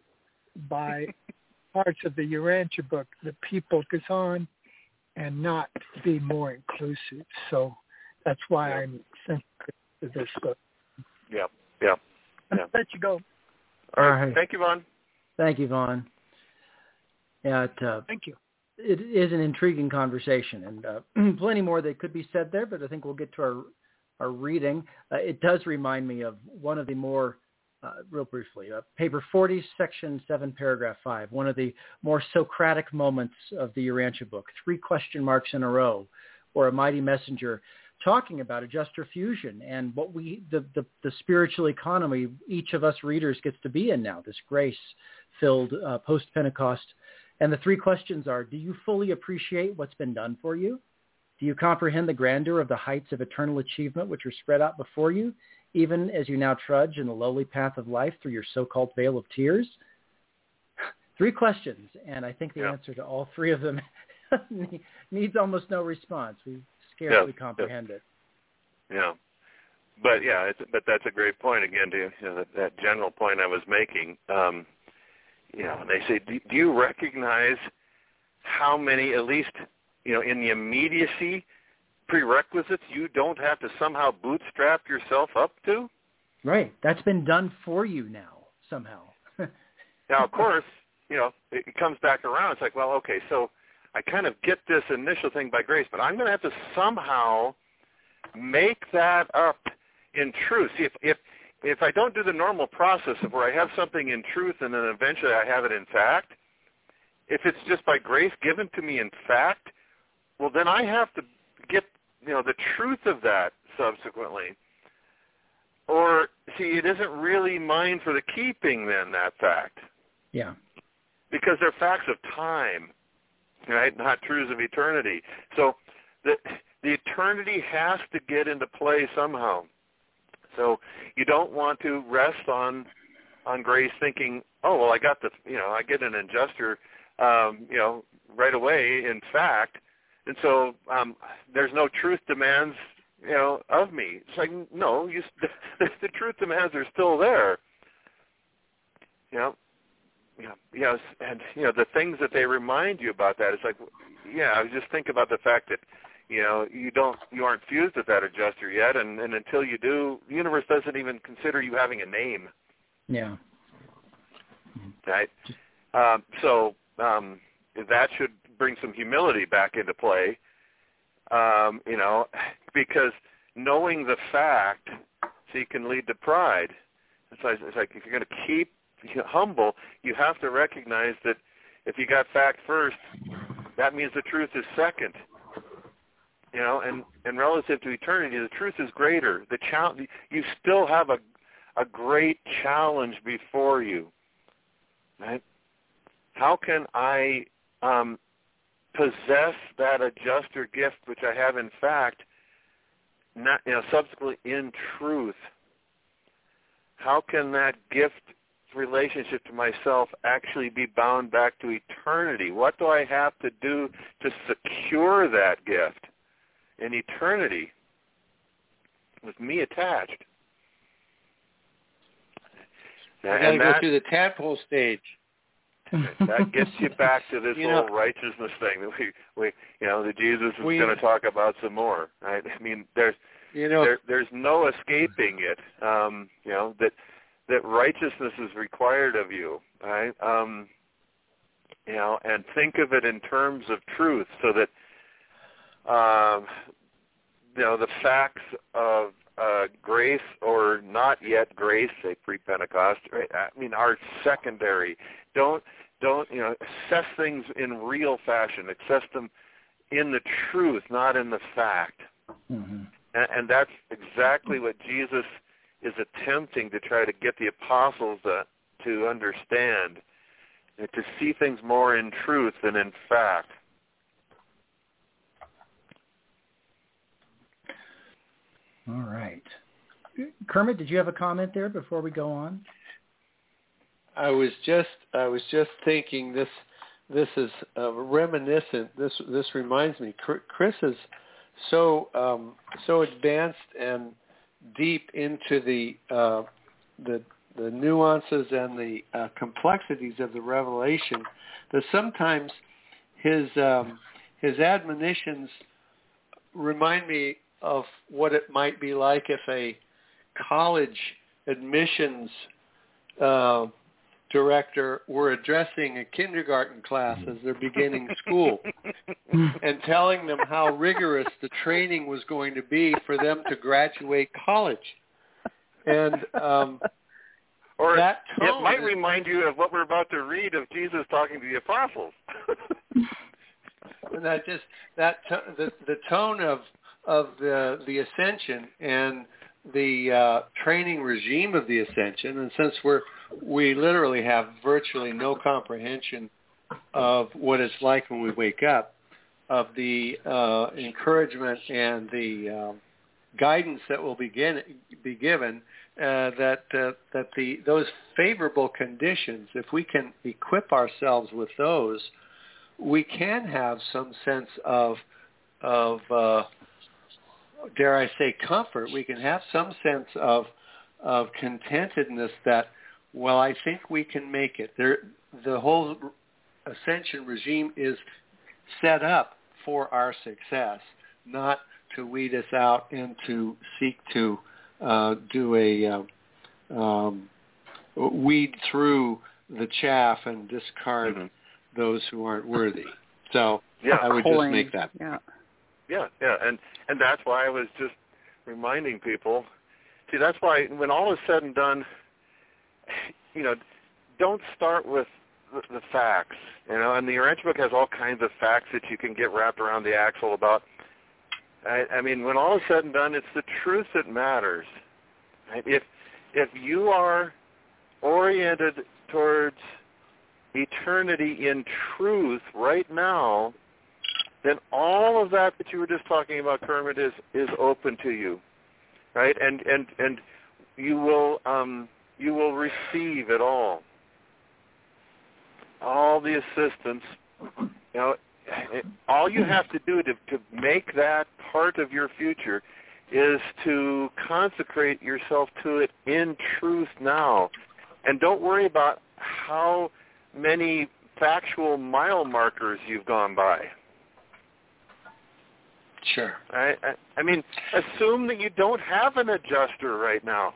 by parts of the Urantia book that people focus on and not be more inclusive. So that's why I'm sensitive to this book. Yeah. I'll let you go. All right. Thank you, Vaughn. Thank you, Vaughn. Yeah, thank you. It is an intriguing conversation, and plenty more that could be said there, but I think we'll get to our reading. It does remind me of one of the more real briefly, paper 40, section 7, paragraph 5, one of the more Socratic moments of the Urantia book, 3 question marks in a row, or a mighty messenger talking about adjuster fusion and what the spiritual economy each of us readers gets to be in now, this grace-filled post-Pentecost. And the 3 questions are, do you fully appreciate what's been done for you? Do you comprehend the grandeur of the heights of eternal achievement which are spread out before you, even as you now trudge in the lowly path of life through your so-called vale of tears? 3 questions, and I think the answer to all 3 of them needs almost no response. We scarcely comprehend it. Yeah, but that's a great point again. To that general point I was making. They say, do you recognize how many, at least in the immediacy, prerequisites you don't have to somehow bootstrap yourself up to? Right. That's been done for you now, somehow. Now, of course, it comes back around. It's like, well, okay, so I kind of get this initial thing by grace, but I'm going to have to somehow make that up in truth. See, if I don't do the normal process of where I have something in truth and then eventually I have it in fact, if it's just by grace given to me in fact, well, then I have to get the truth of that subsequently. Or, see, it isn't really mine for the keeping then, that fact. Yeah. Because they're facts of time, right, not truths of eternity. So the eternity has to get into play somehow. So you don't want to rest on grace thinking, oh, well, I got I get an adjuster, right away, in fact, and so there's no truth demands, of me. It's like, no, the truth demands are still there. and the things that they remind you about that. It's like, I just think about the fact that you aren't fused with that adjuster yet, and until you do, the universe doesn't even consider you having a name. Yeah. Right. So that should bring some humility back into play. Because knowing the fact, can lead to pride. It's like if you're going to keep humble, you have to recognize that if you got fact first, that means the truth is second. And relative to eternity, the truth is greater. You still have a great challenge before you, right? How can I possess that adjuster gift, which I have in fact, not subsequently in truth? How can that gift relationship to myself actually be bound back to eternity? What do I have to do to secure that gift in eternity with me attached? You got to go through the tadpole stage. That gets you back to this whole righteousness thing that we that Jesus is going to talk about some more. Right? I mean, there's no escaping it. That righteousness is required of you, right? And think of it in terms of truth, so that the facts of grace or not yet grace, say pre-Pentecost, right? I mean, are secondary. Don't assess things in real fashion. Assess them in the truth, not in the fact. Mm-hmm. And that's exactly what Jesus is attempting to try to get the apostles to understand, to see things more in truth than in fact. All right. Kermit, did you have a comment there before we go on? I was just thinking this is reminiscent. This reminds me. Chris is so advanced and deep into the nuances and the complexities of the revelation that sometimes his admonitions remind me of what it might be like if a college admissions director were addressing a kindergarten class as they're beginning school and telling them how rigorous the training was going to be for them to graduate college. And or that tone it might remind you of what we're about to read of Jesus talking to the apostles. And the tone of the ascension and the training regime of the ascension, and since we literally have virtually no comprehension of what it's like when we wake up, of the encouragement and the guidance that will be given, those favorable conditions, if we can equip ourselves with those, we can have some sense of dare I say, comfort. We can have some sense of contentedness that, well, I think we can make it. The whole ascension regime is set up for our success, not to weed us out and to seek to weed through the chaff and discard those who aren't worthy. So I would just make that. Yeah, and that's why I was just reminding people. See, that's why when all is said and done, don't start with the facts. And the Urantia book has all kinds of facts that you can get wrapped around the axle about. I mean, when all is said and done, it's the truth that matters. Right? If you are oriented towards eternity in truth right now, then all of that you were just talking about, Kermit, is open to you, right? And you will receive it all the assistance. All you have to do to make that part of your future is to consecrate yourself to it in truth now, and don't worry about how many factual mile markers you've gone by. Sure. I mean, assume that you don't have an adjuster right now.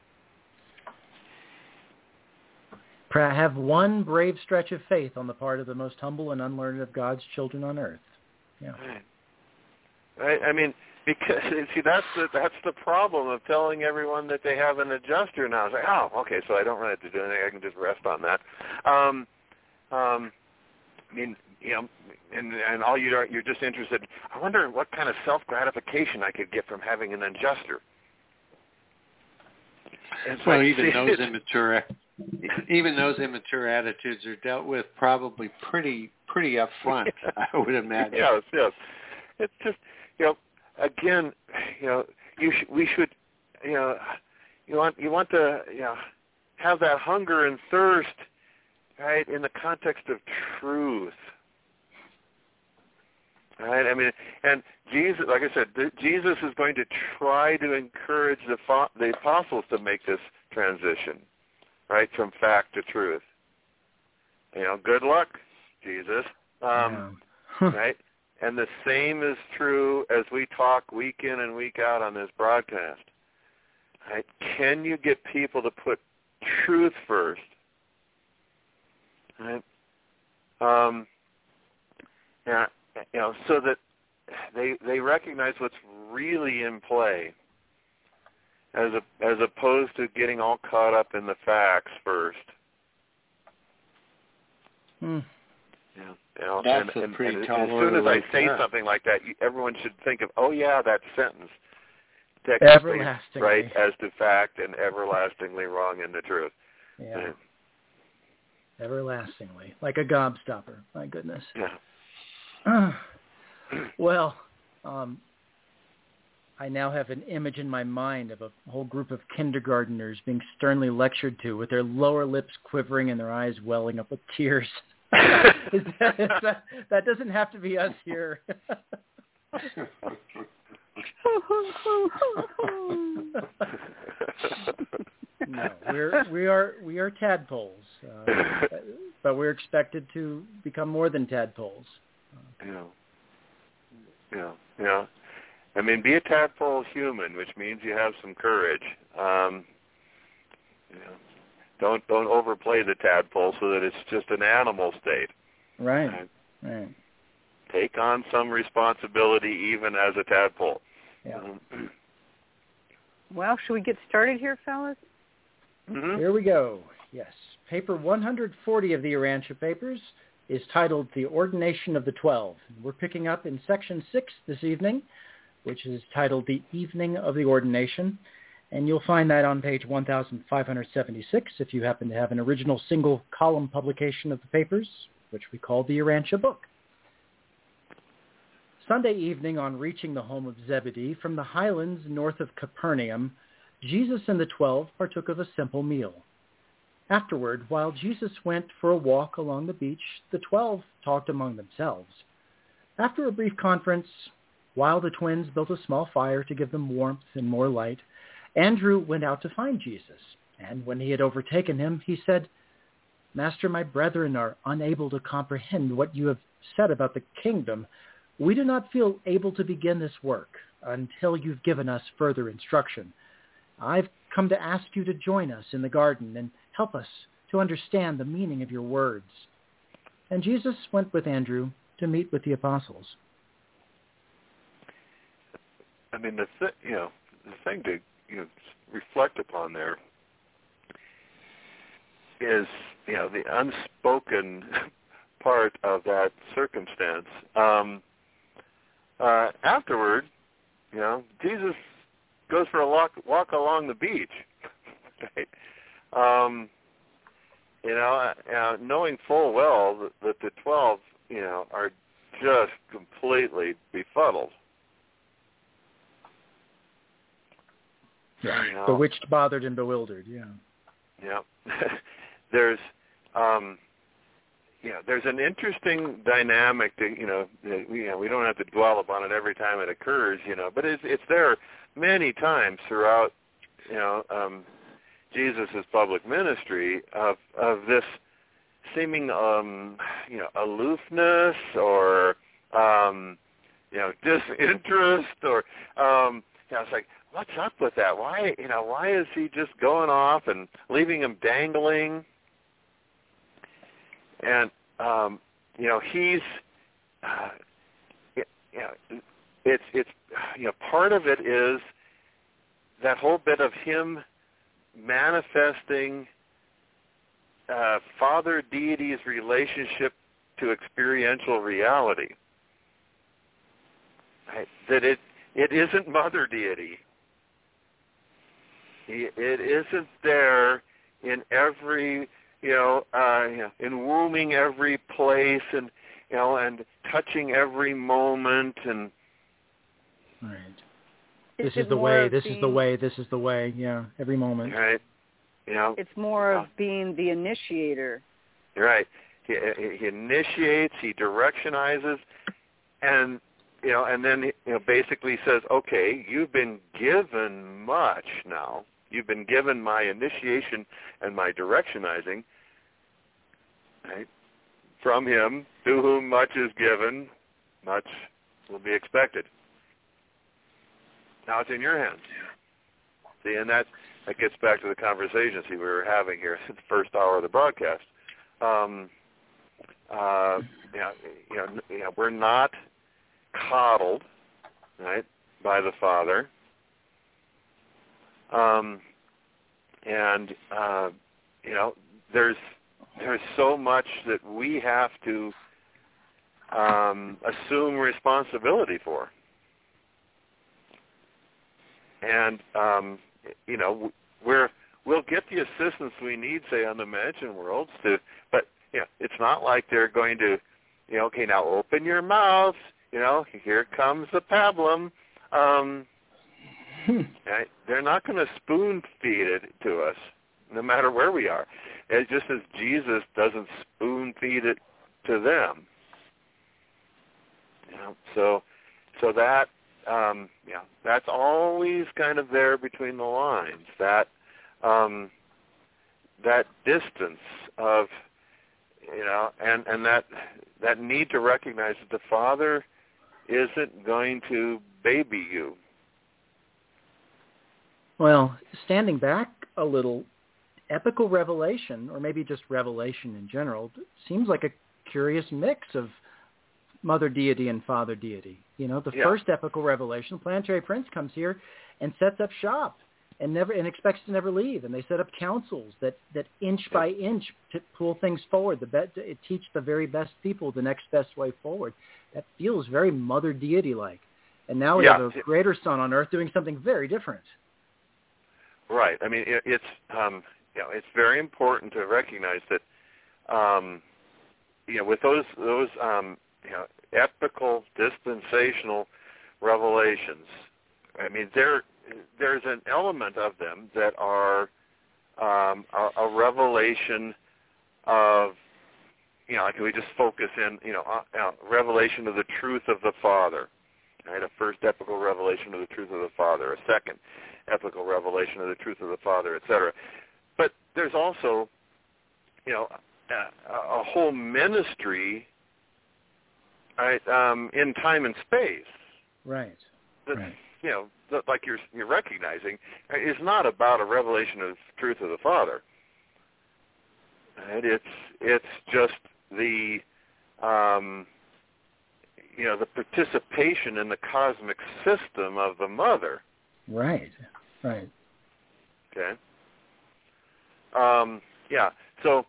Have one brave stretch of faith on the part of the most humble and unlearned of God's children on earth. Yeah. Right. I mean, because see, that's the problem of telling everyone that they have an adjuster now. It's like, oh, okay, so I don't really have to do anything. I can just rest on that. I mean, you know, and all you're just interested. I wonder what kind of self-gratification I could get from having an adjuster. Well, like, even those immature attitudes are dealt with probably pretty upfront, I would imagine. Yes. It's just, you know, again, you know, we should, you know, you want to, you know, have that hunger and thirst, right, in the context of truth. Right? I mean, and Jesus, like I said, Jesus is going to try to encourage the apostles to make this transition, right, from fact to truth. You know, good luck, Jesus. Right? And the same is true as we talk week in and week out on this broadcast. Right? Can you get people to put truth first? Right? Yeah. You know, so that they recognize what's really in play, as opposed to getting all caught up in the facts first. Yeah. You know, that's and a pretty tall as soon as I say something like that, everyone should think of, oh yeah, that sentence, everlastingly right as to fact and everlastingly wrong in the truth. Yeah. Everlastingly, like a gobstopper. My goodness. Yeah. Well, I now have an image in my mind of a whole group of kindergartners being sternly lectured to, with their lower lips quivering and their eyes welling up with tears. That doesn't have to be us here. No, we are tadpoles, but we're expected to become more than tadpoles. Yeah. I mean, be a tadpole human, which means you have some courage. Don't overplay the tadpole so that it's just an animal state. Right. Take on some responsibility even as a tadpole. Yeah. Well, should we get started here, fellas? Mm-hmm. Here we go. Yes. Paper 140 of the Urantia Papers is titled The Ordination of the 12. We're picking up in Section 6 this evening, which is titled The Evening of the Ordination. And you'll find that on page 1576 if you happen to have an original single-column publication of the papers, which we call the Urantia Book. Sunday evening, on reaching the home of Zebedee from the highlands north of Capernaum, Jesus and the 12 partook of a simple meal. Afterward, while Jesus went for a walk along the beach, the 12 talked among themselves. After a brief conference, while the twins built a small fire to give them warmth and more light, Andrew went out to find Jesus, and when he had overtaken him, he said, "Master, my brethren are unable to comprehend what you have said about the kingdom. We do not feel able to begin this work until you've given us further instruction. I've come to ask you to join us in the garden and help us to understand the meaning of your words." And Jesus went with Andrew to meet with the apostles. I mean, the thing to reflect upon there is, the unspoken part of that circumstance. Afterward, Jesus goes for a walk along the beach, right? Knowing full well that the 12, are just completely befuddled. Yeah, bewitched, bothered, and bewildered. Yeah. Yeah. There's an interesting dynamic that we don't have to dwell upon it every time it occurs, but it's there many times throughout Jesus' public ministry of this seeming aloofness or disinterest or it's like, what's up with that? Why is he just going off and leaving him dangling? And he's it's part of it is that whole bit of him manifesting Father Deity's relationship to experiential reality. Right? That it isn't Mother Deity. It isn't there in every, in wombing every place and, and touching every moment and. Right. This is the way. This is the way. This is the way. Yeah, every moment. Right. It's more of being the initiator. Right. He initiates. He directionizes, and and then basically says, okay, you've been given much now. You've been given my initiation and my directionizing. Right. From him, to whom much is given, much will be expected. Now it's in your hands. See, and that gets back to the conversation we were having here at the first hour of the broadcast. We're not coddled, right, by the Father, there's so much that we have to assume responsibility for. And, we'll get the assistance we need, say, on the Mansion Worlds, but it's not like they're going to, okay, now open your mouth, here comes the pablum. They're not going to spoon feed it to us, no matter where we are. It's just as Jesus doesn't spoon feed it to them. So that. That's always kind of there between the lines. That distance of, and that need to recognize that the Father isn't going to baby you. Well, standing back a little, epical revelation, or maybe just revelation in general, seems like a curious mix of Mother Deity and Father Deity. First epical revelation, Planetary Prince comes here and sets up shop and expects to never leave. And they set up councils that inch by inch to pull things forward. It teach the very best people the next best way forward. That feels very Mother Deity-like. And now we have a greater Son on Earth doing something very different. Right. I mean, it's very important to recognize that, with those epical dispensational revelations, I mean, there's an element of them that are a revelation of, like we just focus in, revelation of the truth of the Father, right? A first epical revelation of the truth of the Father, a second epical revelation of the truth of the Father, etc. But there's also, a whole ministry, right, in time and space. Right. That, right. Like you're recognizing, is not about a revelation of truth of the Father. Right? It's just the the participation in the cosmic system of the Mother. Right. Right. Okay. So,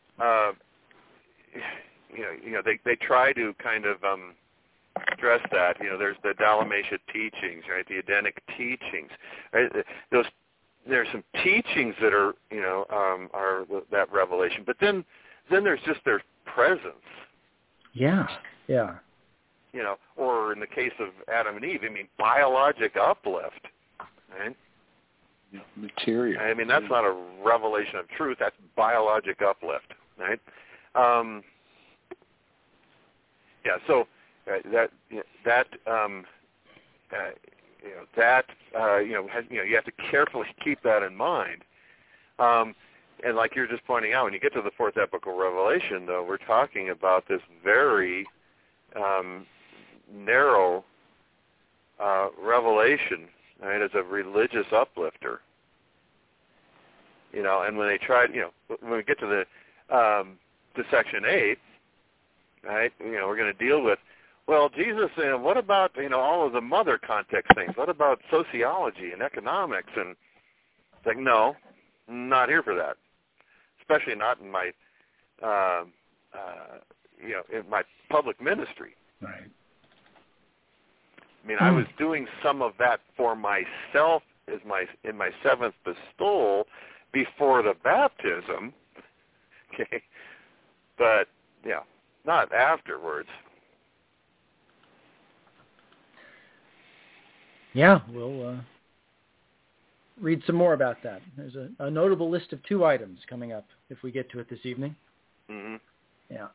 they try to kind of stress that. There's the Dalmatia teachings, right? The Edenic teachings. Right? There's some teachings that are, are that revelation. But then there's just their presence. Yeah. Yeah. Or in the case of Adam and Eve, I mean, biologic uplift, right? Material. I mean, that's not a revelation of truth. That's biologic uplift, right? So you have to carefully keep that in mind. And like you're just pointing out, when you get to the fourth epoch of Revelation, though, we're talking about this very narrow revelation, right, as a religious uplifter. And when they tried, when we get to the to section 8, right, we're going to deal with, well, Jesus, what about, all of the mother context things? What about sociology and economics? And it's like, no, not here for that. Especially not in my, in my public ministry. Right. I mean, I was doing some of that for myself in my seventh bestowal before the baptism, okay, but, not afterwards. Yeah, we'll read some more about that. There's a notable list of 2 items coming up if we get to it this evening. Mm-hmm. Yeah.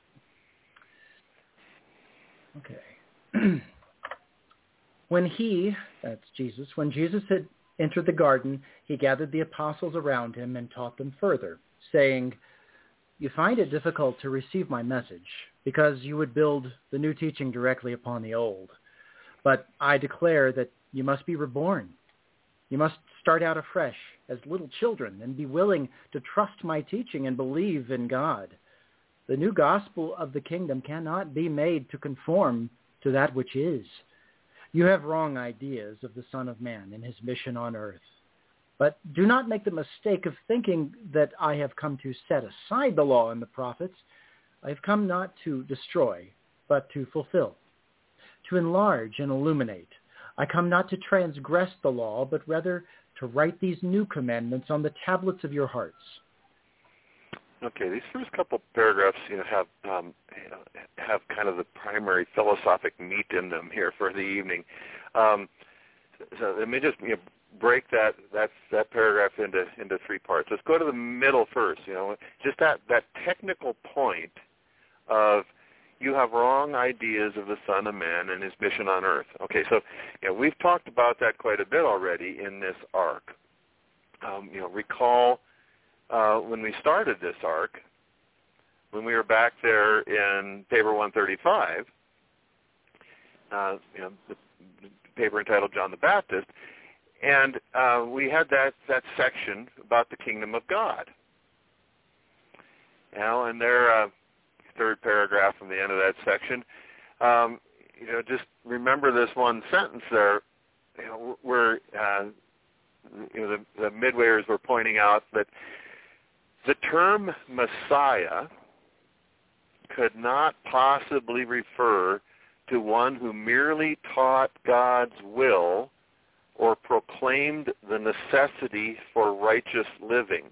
Okay. When Jesus had entered the garden, he gathered the apostles around him and taught them further, saying, "You find it difficult to receive my message, because you would build the new teaching directly upon the old. But I declare that you must be reborn. You must start out afresh as little children and be willing to trust my teaching and believe in God. The new gospel of the kingdom cannot be made to conform to that which is. You have wrong ideas of the Son of Man and his mission on earth. But do not make the mistake of thinking that I have come to set aside the law and the prophets. I have come not to destroy, but to fulfill, to enlarge and illuminate. I come not to transgress the law, but rather to write these new commandments on the tablets of your hearts." Okay, these first couple paragraphs, have kind of the primary philosophic meat in them here for the evening. So let me just break that paragraph into 3 parts. Let's go to the middle first. Just that technical point of, you have wrong ideas of the Son of Man and his mission on earth. Okay, so we've talked about that quite a bit already in this arc. Recall when we started this arc, when we were back there in paper 135, the paper entitled John the Baptist, and we had that section about the kingdom of God. And there, third paragraph from the end of that section, just remember this one sentence there, where the midwayers were pointing out that the term Messiah could not possibly refer to one who merely taught God's will or proclaimed the necessity for righteous living.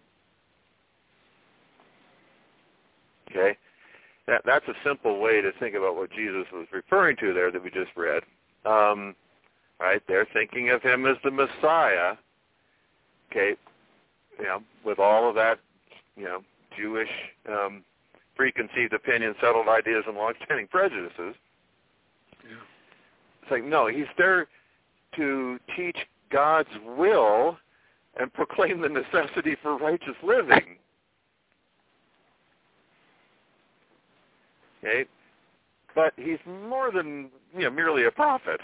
Okay? That's a simple way to think about what Jesus was referring to there that we just read. Right? They're thinking of him as the Messiah, okay, with all of that, Jewish preconceived opinions, settled ideas, and long-standing prejudices. Yeah. It's like, no, he's there to teach God's will and proclaim the necessity for righteous living. Okay? But he's more than merely a prophet,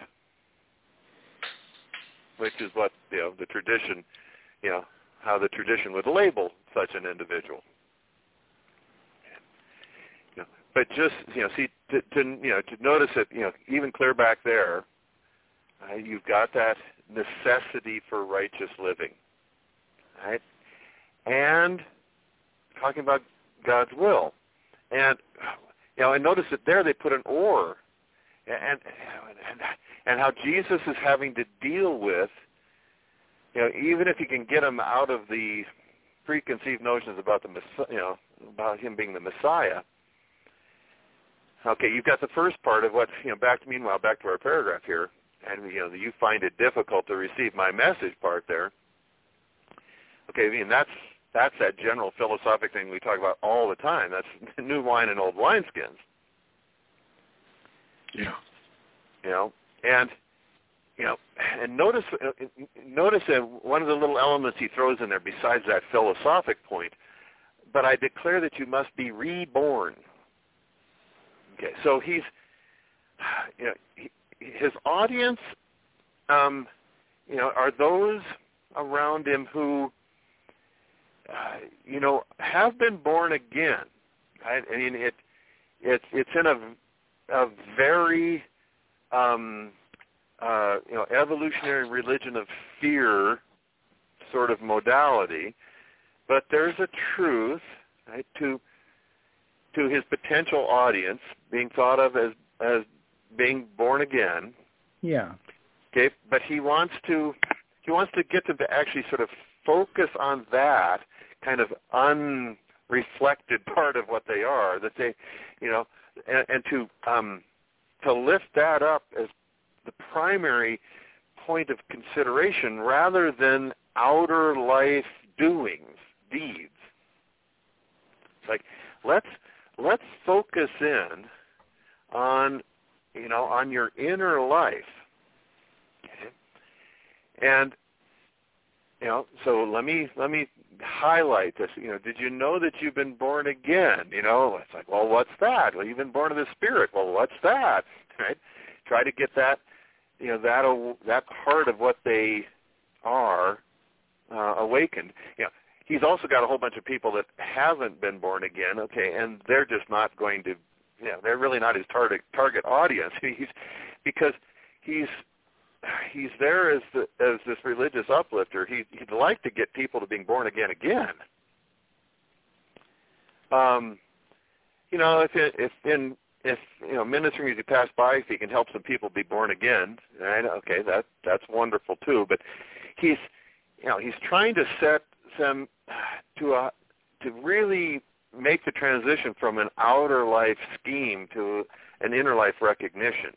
which is what the tradition, how the tradition would label such an individual. But just see to notice it, even clear back there, you've got that necessity for righteous living, right? And talking about God's will, and and notice that there they put an or, and how Jesus is having to deal with, even if you can get him out of the preconceived notions about the about him being the Messiah. Okay, you've got the first part of what back to our paragraph here, and you find it difficult to receive my message part there. Okay, that's that general philosophic thing we talk about all the time. That's new wine and old wineskins. Yeah. And and notice one of the little elements he throws in there besides that philosophic point, but I declare that you must be reborn. Okay, so he's, his audience, are those around him who, have been born again. Right? I mean, it's in a very, evolutionary religion of fear sort of modality, but there's a truth, right, to his potential audience being thought of as being born again. Yeah. Okay, but he wants to get them to actually sort of focus on that kind of unreflected part of what they are, that they, and to lift that up as the primary point of consideration rather than outer life doings, deeds. It's like let's focus in on your inner life. Okay? And so let me highlight this. Did you know that you've been born again? It's like, well, what's that? Well, you've been born of the Spirit. Well, what's that? Right? Try to get that, that part of what they are awakened. He's also got a whole bunch of people that haven't been born again. Okay, and they're just not going to, they're really not his target audience. Because he's there as this religious uplifter. He'd like to get people to being born again. If ministering as you pass by, if he can help some people be born again, right? Okay, that's wonderful too. But he's trying to set them to really make the transition from an outer life scheme to an inner life recognition.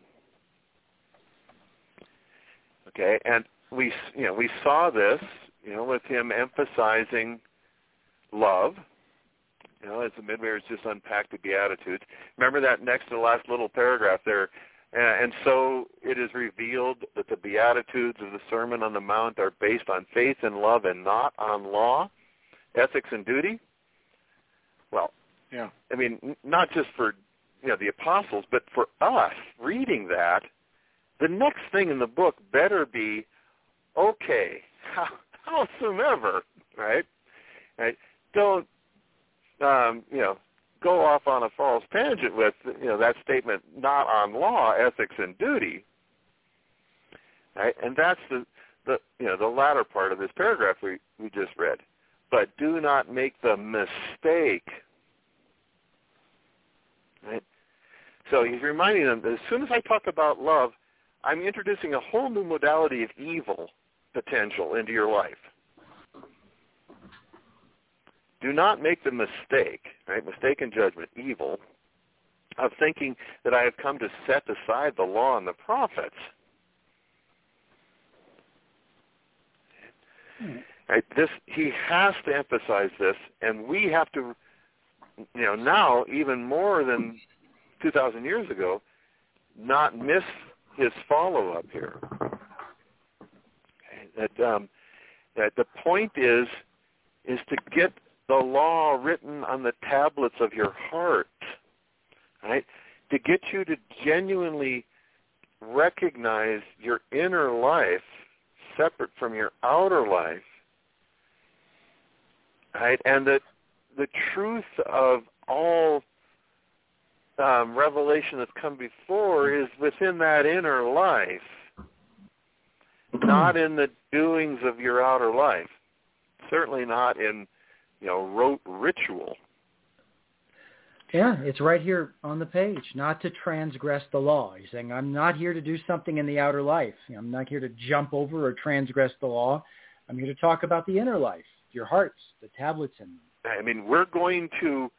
Okay, and we saw this, with him emphasizing love. As the Midwayers just unpacked the Beatitudes. Remember that next to the last little paragraph there. And so it is revealed that the Beatitudes of the Sermon on the Mount are based on faith and love and not on law, ethics, and duty. Well, yeah. I mean, not just for the apostles, but for us reading that, the next thing in the book better be, okay, howsoever, right? Right? Don't, go off on a false tangent with, that statement, not on law, ethics, and duty. Right? And that's the latter part of this paragraph we just read. But do not make the mistake. Right? So he's reminding them that as soon as I talk about love, I'm introducing a whole new modality of evil potential into your life. Do not make the mistake, right, mistaken judgment, evil, of thinking that I have come to set aside the law and the prophets. Right, he has to emphasize this, and we have to, now even more than 2,000 years ago, not miss his follow-up here. Okay, that the point is to get the law written on the tablets of your heart, right? To get you to genuinely recognize your inner life separate from your outer life, right? And that the truth of all revelation that's come before is within that inner life, not in the doings of your outer life. Certainly not in rote ritual. Yeah, it's right here on the page, not to transgress the law. He's saying, I'm not here to do something in the outer life. I'm not here to jump over or transgress the law. I'm here to talk about the inner life, your hearts, the tablets in them. I mean, we're going to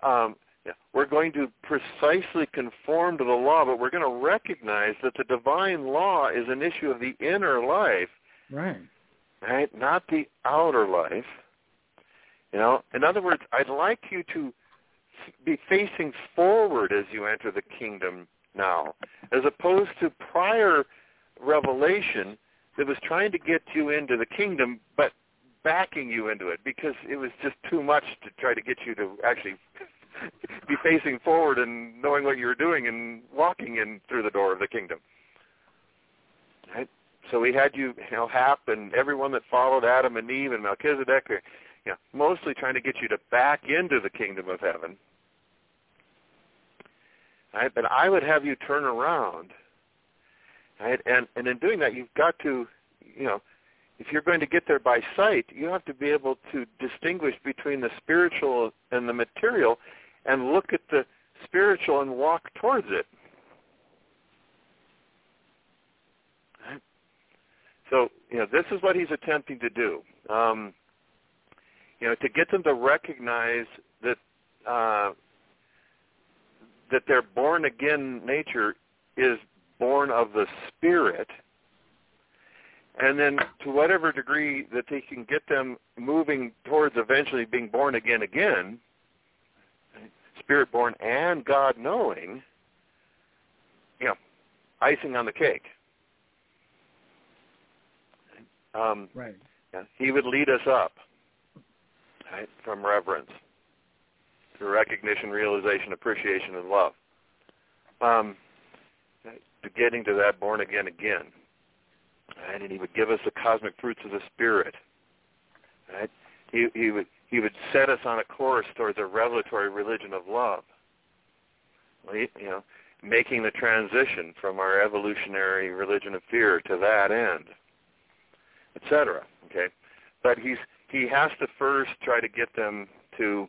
precisely conform to the law, but we're going to recognize that the divine law is an issue of the inner life. Right. Right? Not the outer life. In other words, I'd like you to be facing forward as you enter the kingdom now, as opposed to prior revelation that was trying to get you into the kingdom, but backing you into it because it was just too much to try to get you to actually be facing forward and knowing what you were doing and walking in through the door of the kingdom. Right? So we had you know, Hap and everyone that followed Adam and Eve and Melchizedek, you know, mostly trying to get you to back into the kingdom of heaven. Right? But I would have you turn around. Right? And in doing that, you've got to, you know, if you're going to get there by sight, you have to be able to distinguish between the spiritual and the material and look at the spiritual and walk towards it. Right? So, you know, this is what he's attempting to do. You know, to get them to recognize that that their born-again nature is born of the Spirit, and then to whatever degree that they can get them moving towards eventually being born again, Spirit-born and God-knowing, you know, icing on the cake. Right. Yeah, he would lead us up, right, from reverence to recognition, realization, appreciation, and love, to getting to that born again. Right? And he would give us the cosmic fruits of the Spirit. Right? He would set us on a course towards a revelatory religion of love. You know, making the transition from our evolutionary religion of fear to that end, etc. Okay, but he has to first try to get them to,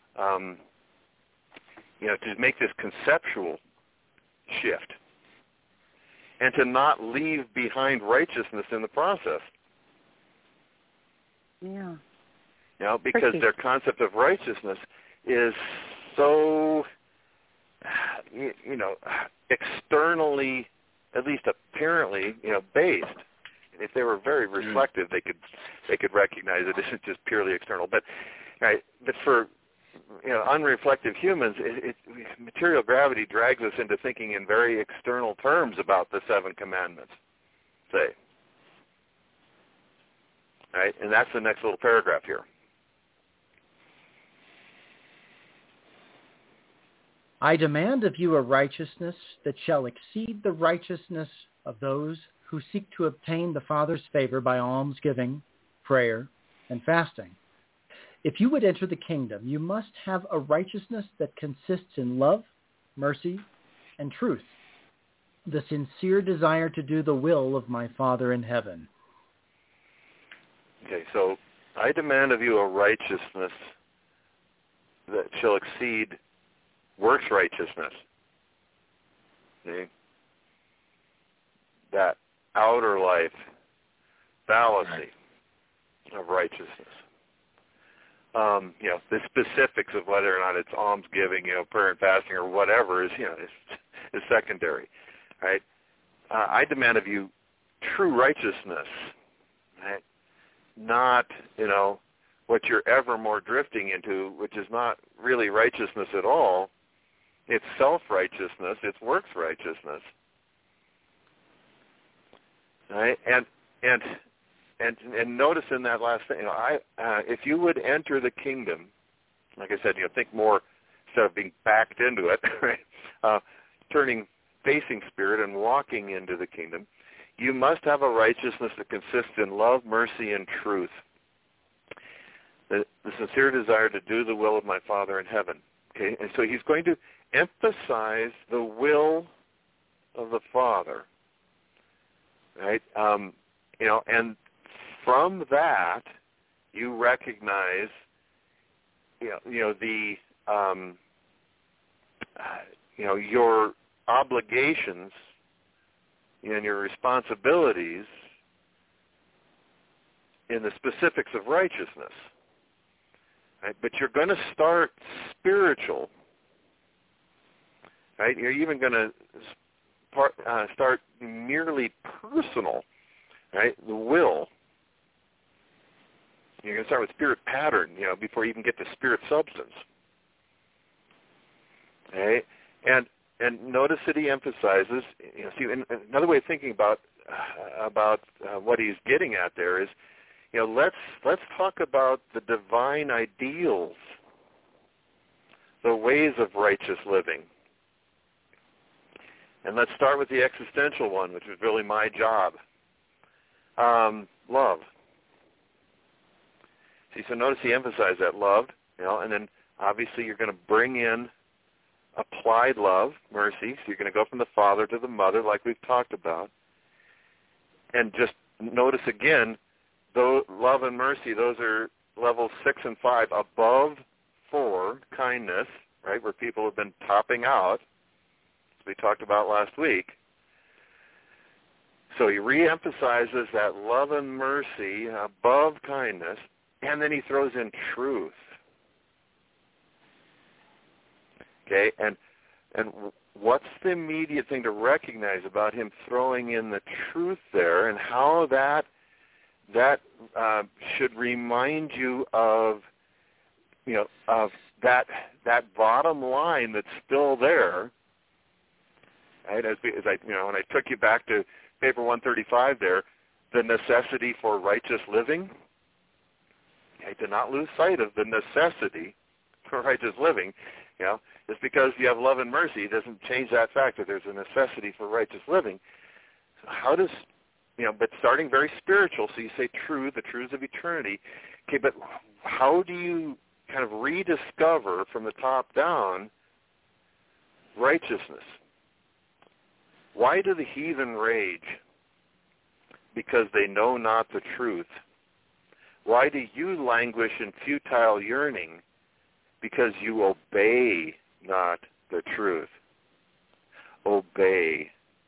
you know, to make this conceptual shift, and to not leave behind righteousness in the process. Yeah. You know, because their concept of righteousness is so, you know, externally, at least apparently, you know, based. If they were very reflective, they could recognize it isn't just purely external. But right, but for, you know, unreflective humans, material gravity drags us into thinking in very external terms about the 7 commandments, say. Right? And that's the next little paragraph here. I demand of you a righteousness that shall exceed the righteousness of those who seek to obtain the Father's favor by almsgiving, prayer, and fasting. If you would enter the kingdom, you must have a righteousness that consists in love, mercy, and truth, the sincere desire to do the will of my Father in heaven. Okay, so I demand of you a righteousness that shall exceed works righteousness. See? That outer life fallacy of righteousness. You know, the specifics of whether or not it's almsgiving, you know, prayer and fasting or whatever is, you know, is secondary, right? I demand of you true righteousness, right? Not, you know, what you're ever more drifting into, which is not really righteousness at all. It's self-righteousness. It's works righteousness, right? And notice in that last thing, you know, if you would enter the kingdom, like I said, you know, think more instead of being backed into it, right? Facing Spirit and walking into the kingdom, you must have a righteousness that consists in love, mercy, and truth. The sincere desire to do the will of my Father in heaven. Okay, and so he's going to emphasize the will of the Father, right? You know, and from that, you recognize, your obligations and your responsibilities in the specifics of righteousness. Right? But you're going to start spiritual. Right? You're even going to start merely personal. Right? The will. You're going to start with spirit pattern, before you even get to spirit substance. Okay? And notice that he emphasizes, see, another way of thinking about what he's getting at there is, let's talk about the divine ideals, the ways of righteous living. And let's start with the existential one, which is really my job. Love. See, so notice he emphasized that love, and then obviously you're going to bring in applied love, mercy. So you're going to go from the father to the mother, like we've talked about. And just notice again, though love and mercy, those are levels 6 and 5 above 4, kindness, right, where people have been topping out, as we talked about last week. So he reemphasizes that love and mercy above kindness, and then he throws in truth. Okay, and what's the immediate thing to recognize about him throwing in the truth there, and how that should remind you of of that bottom line that's still there. Right, as I when I took you back to paper 135 there, the necessity for righteous living. Okay, to not lose sight of the necessity for righteous living. Just because you have love and mercy doesn't change that fact that there's a necessity for righteous living. So how does, but starting very spiritual, so you say the truths of eternity. Okay, but how do you kind of rediscover from the top down righteousness? Why do the heathen rage? Because they know not the truth. Why do you languish in futile yearning? Because you obey not the truth. Obey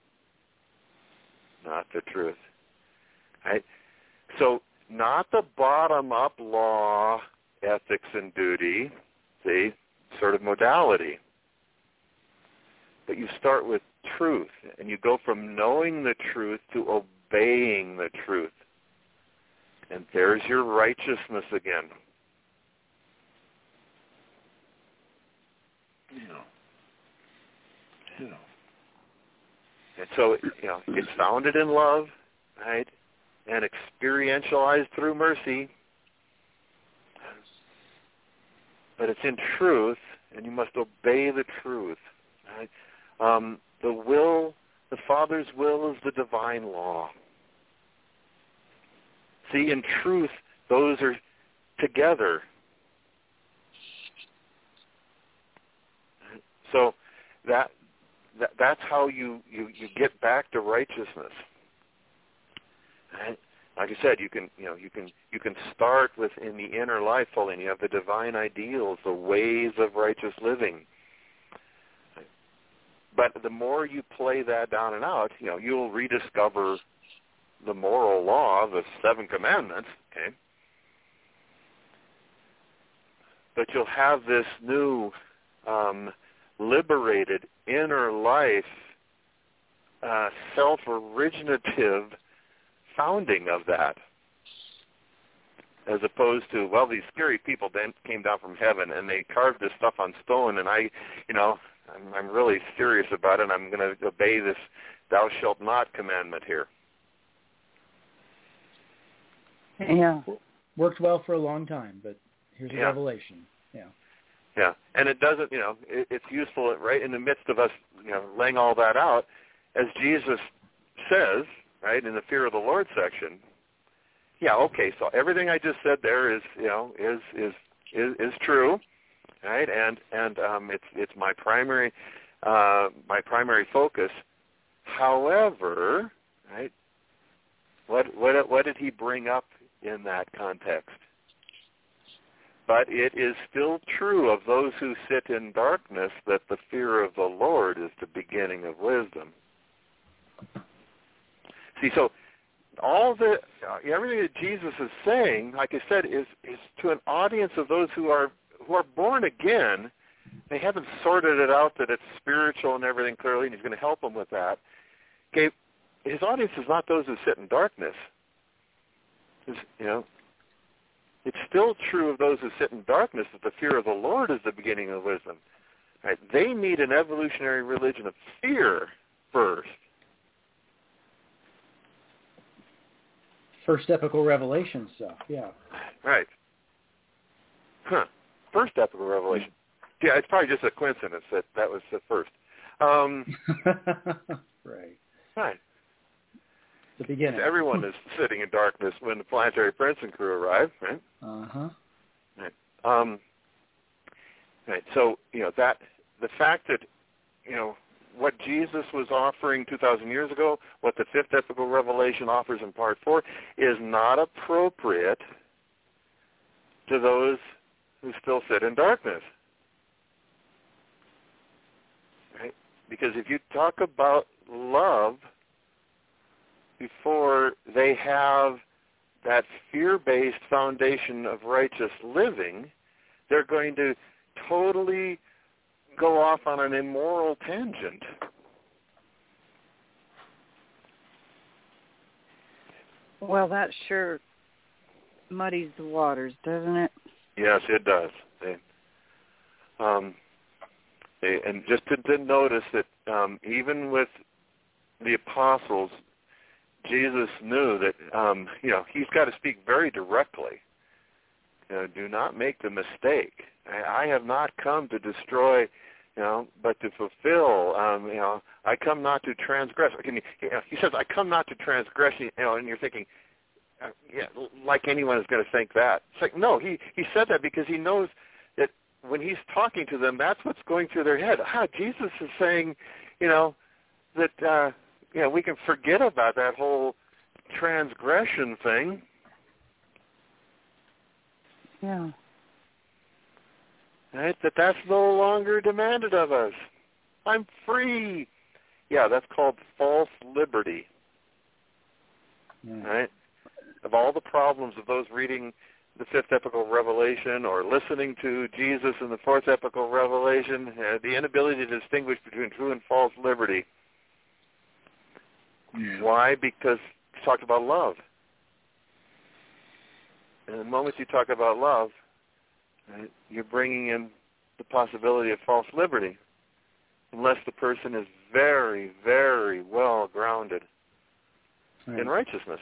not the truth. Right? So not the bottom-up law, ethics and duty, see, sort of modality. But you start with truth, and you go from knowing the truth to obeying the truth. And there's your righteousness again. And so, it's founded in love, right, and experientialized through mercy. But it's in truth, and you must obey the truth. Right? The Father's will is the divine law. See, in truth, those are together. So that's how you get back to righteousness. Right? Like I said, you can start within the inner life fully, and you have the divine ideals, the ways of righteous living. But the more you play that down and out, you'll rediscover the moral law, the 7 commandments, okay? But you'll have this new liberated inner life, self-originative founding of that, as opposed to, well, these scary people then came down from heaven and they carved this stuff on stone, and I'm really serious about it, and I'm going to obey this "thou shalt not" commandment here. Yeah. Worked well for a long time, but here's a revelation. Yeah, and it doesn't, it's useful right in the midst of us, laying all that out, as Jesus says, right, in the Fear of the Lord section. Yeah, okay, so everything I just said there is true, right, and it's my primary focus. However, right, what did he bring up in that context? But it is still true of those who sit in darkness that the fear of the Lord is the beginning of wisdom. See, so everything that Jesus is saying, like I said, is to an audience of those who are born again. They haven't sorted it out that it's spiritual and everything clearly, and he's going to help them with that. Okay, his audience is not those who sit in darkness. It's still true of those who sit in darkness that the fear of the Lord is the beginning of wisdom. Right? They need an evolutionary religion of fear first. first epical revelation stuff, yeah. Right. Huh. First epical revelation. Yeah, it's probably just a coincidence that was the first. Right. Right. The beginning. Everyone is sitting in darkness when the Planetary Prince and crew arrive, right? Uh-huh. Right. Right. So, that the fact that, what Jesus was offering 2,000 years ago, what the fifth epical revelation offers in part 4, is not appropriate to those who still sit in darkness. Right? Because if you talk about love before they have that fear-based foundation of righteous living, they're going to totally go off on an immoral tangent. Well, that sure muddies the waters, doesn't it? Yes, it does. And just to notice that even with the apostles, Jesus knew that, he's got to speak very directly. Do not make the mistake. I have not come to destroy, but to fulfill. I come not to transgress. He says, I come not to transgress, and you're thinking, like anyone is going to think that. It's like, no, he said that because he knows that when he's talking to them, that's what's going through their head. Jesus is saying, that, we can forget about that whole transgression thing. Yeah. Right? That's no longer demanded of us. I'm free. Yeah, that's called false liberty. Yeah. Right? Of all the problems of those reading the fifth epical revelation or listening to Jesus in the fourth epical revelation, the inability to distinguish between true and false liberty. Yeah. Why? Because he talked about love. And the moment you talk about love, right, you're bringing in the possibility of false liberty, unless the person is very, very well grounded in righteousness.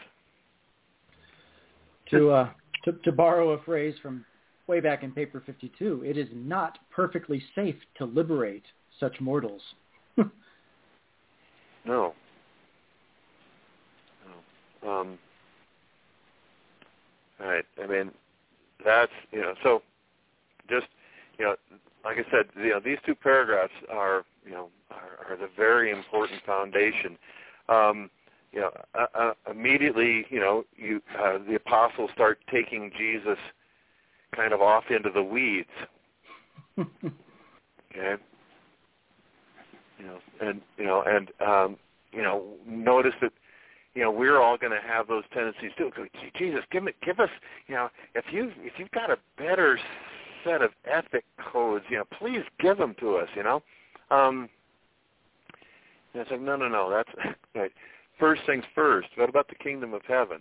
To borrow a phrase from way back in paper 52, it is not perfectly safe to liberate such mortals. No. Right. I mean, that's, so just, like I said, these two paragraphs are the very important foundation. Immediately, the apostles start taking Jesus kind of off into the weeds. Okay. Notice that, we're all going to have those tendencies too. Jesus, give us, if you've got a better set of ethic codes, please give them to us, And it's like, no, that's right. First things first. What about the kingdom of heaven?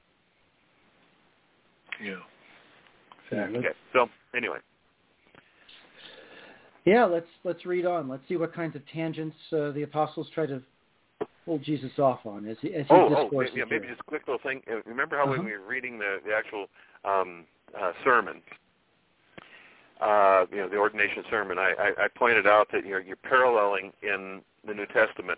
Yeah. Exactly. Okay. So anyway. Yeah, let's read on. Let's see what kinds of tangents the apostles try to pull Jesus off on as he discourses. Maybe just a quick little thing. Remember how when we were reading the actual sermon, the ordination sermon, I pointed out that you're paralleling in the New Testament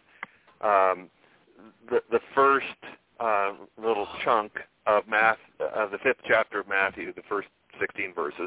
the first little chunk of the fifth chapter of Matthew, the first 16 verses,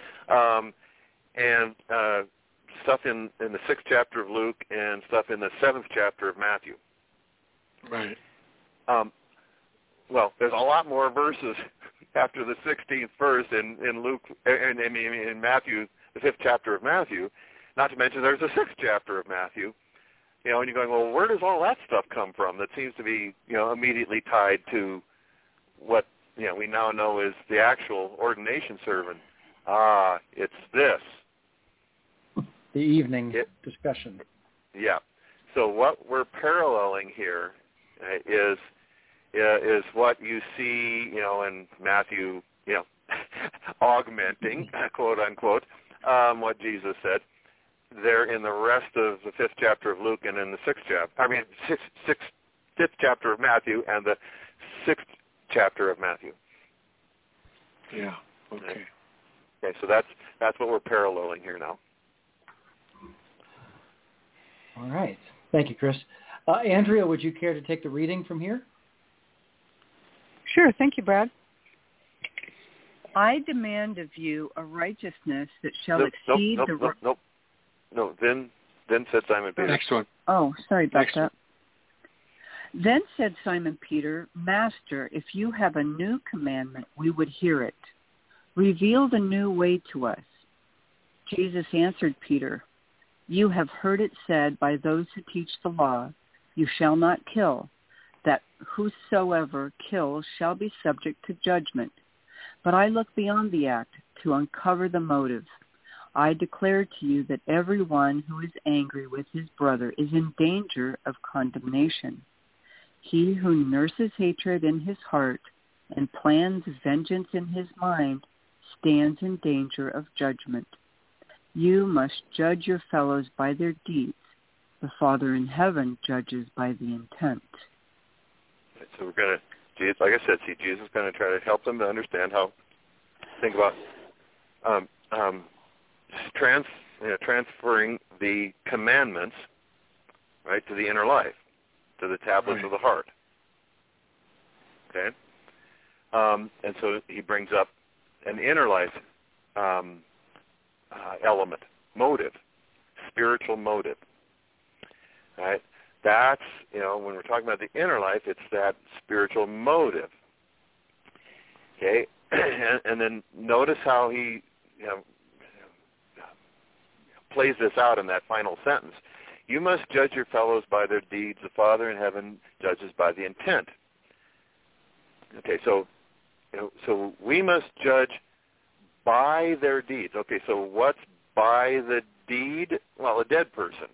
and stuff in the sixth chapter of Luke and stuff in the seventh chapter of Matthew. Right. Well, there's a lot more verses after the 16th verse in Luke and in Matthew, the fifth chapter of Matthew. Not to mention there's a sixth chapter of Matthew. And you're going, well, where does all that stuff come from? That seems to be, immediately tied to what we now know is the actual ordination sermon. It's this. The evening discussion. Yeah. So what we're paralleling here is what you see, in Matthew, augmenting, quote unquote, what Jesus said. There in the rest of the fifth chapter of Luke and in the fifth chapter of Matthew and the sixth chapter of Matthew. Yeah. Okay. Okay, so that's what we're paralleling here now. All right. Thank you, Chris. Andrea, would you care to take the reading from here? Sure. Thank you, Brad. I demand of you a righteousness that shall exceed the... No, then said Simon Peter. Next one. Oh, sorry about Next that. One. Then said Simon Peter, Master, if you have a new commandment, we would hear it. Reveal the new way to us. Jesus answered Peter, You have heard it said by those who teach the law, You shall not kill, that whosoever kills shall be subject to judgment. But I look beyond the act to uncover the motive. I declare to you that everyone who is angry with his brother is in danger of condemnation. He who nurses hatred in his heart and plans vengeance in his mind stands in danger of judgment. You must judge your fellows by their deeds. The Father in heaven judges by the intent. So we're going to, like I said, Jesus is going to try to help them to understand how, think about transferring the commandments, right, to the inner life, to the tablets of the heart. Okay? And so he brings up an inner life element, motive, spiritual motive. Right? That's, when we're talking about the inner life, it's that spiritual motive. Okay? And then notice how he plays this out in that final sentence. You must judge your fellows by their deeds. The Father in heaven judges by the intent. Okay, so we must judge by their deeds. Okay, so what's by the deed? Well, a dead person.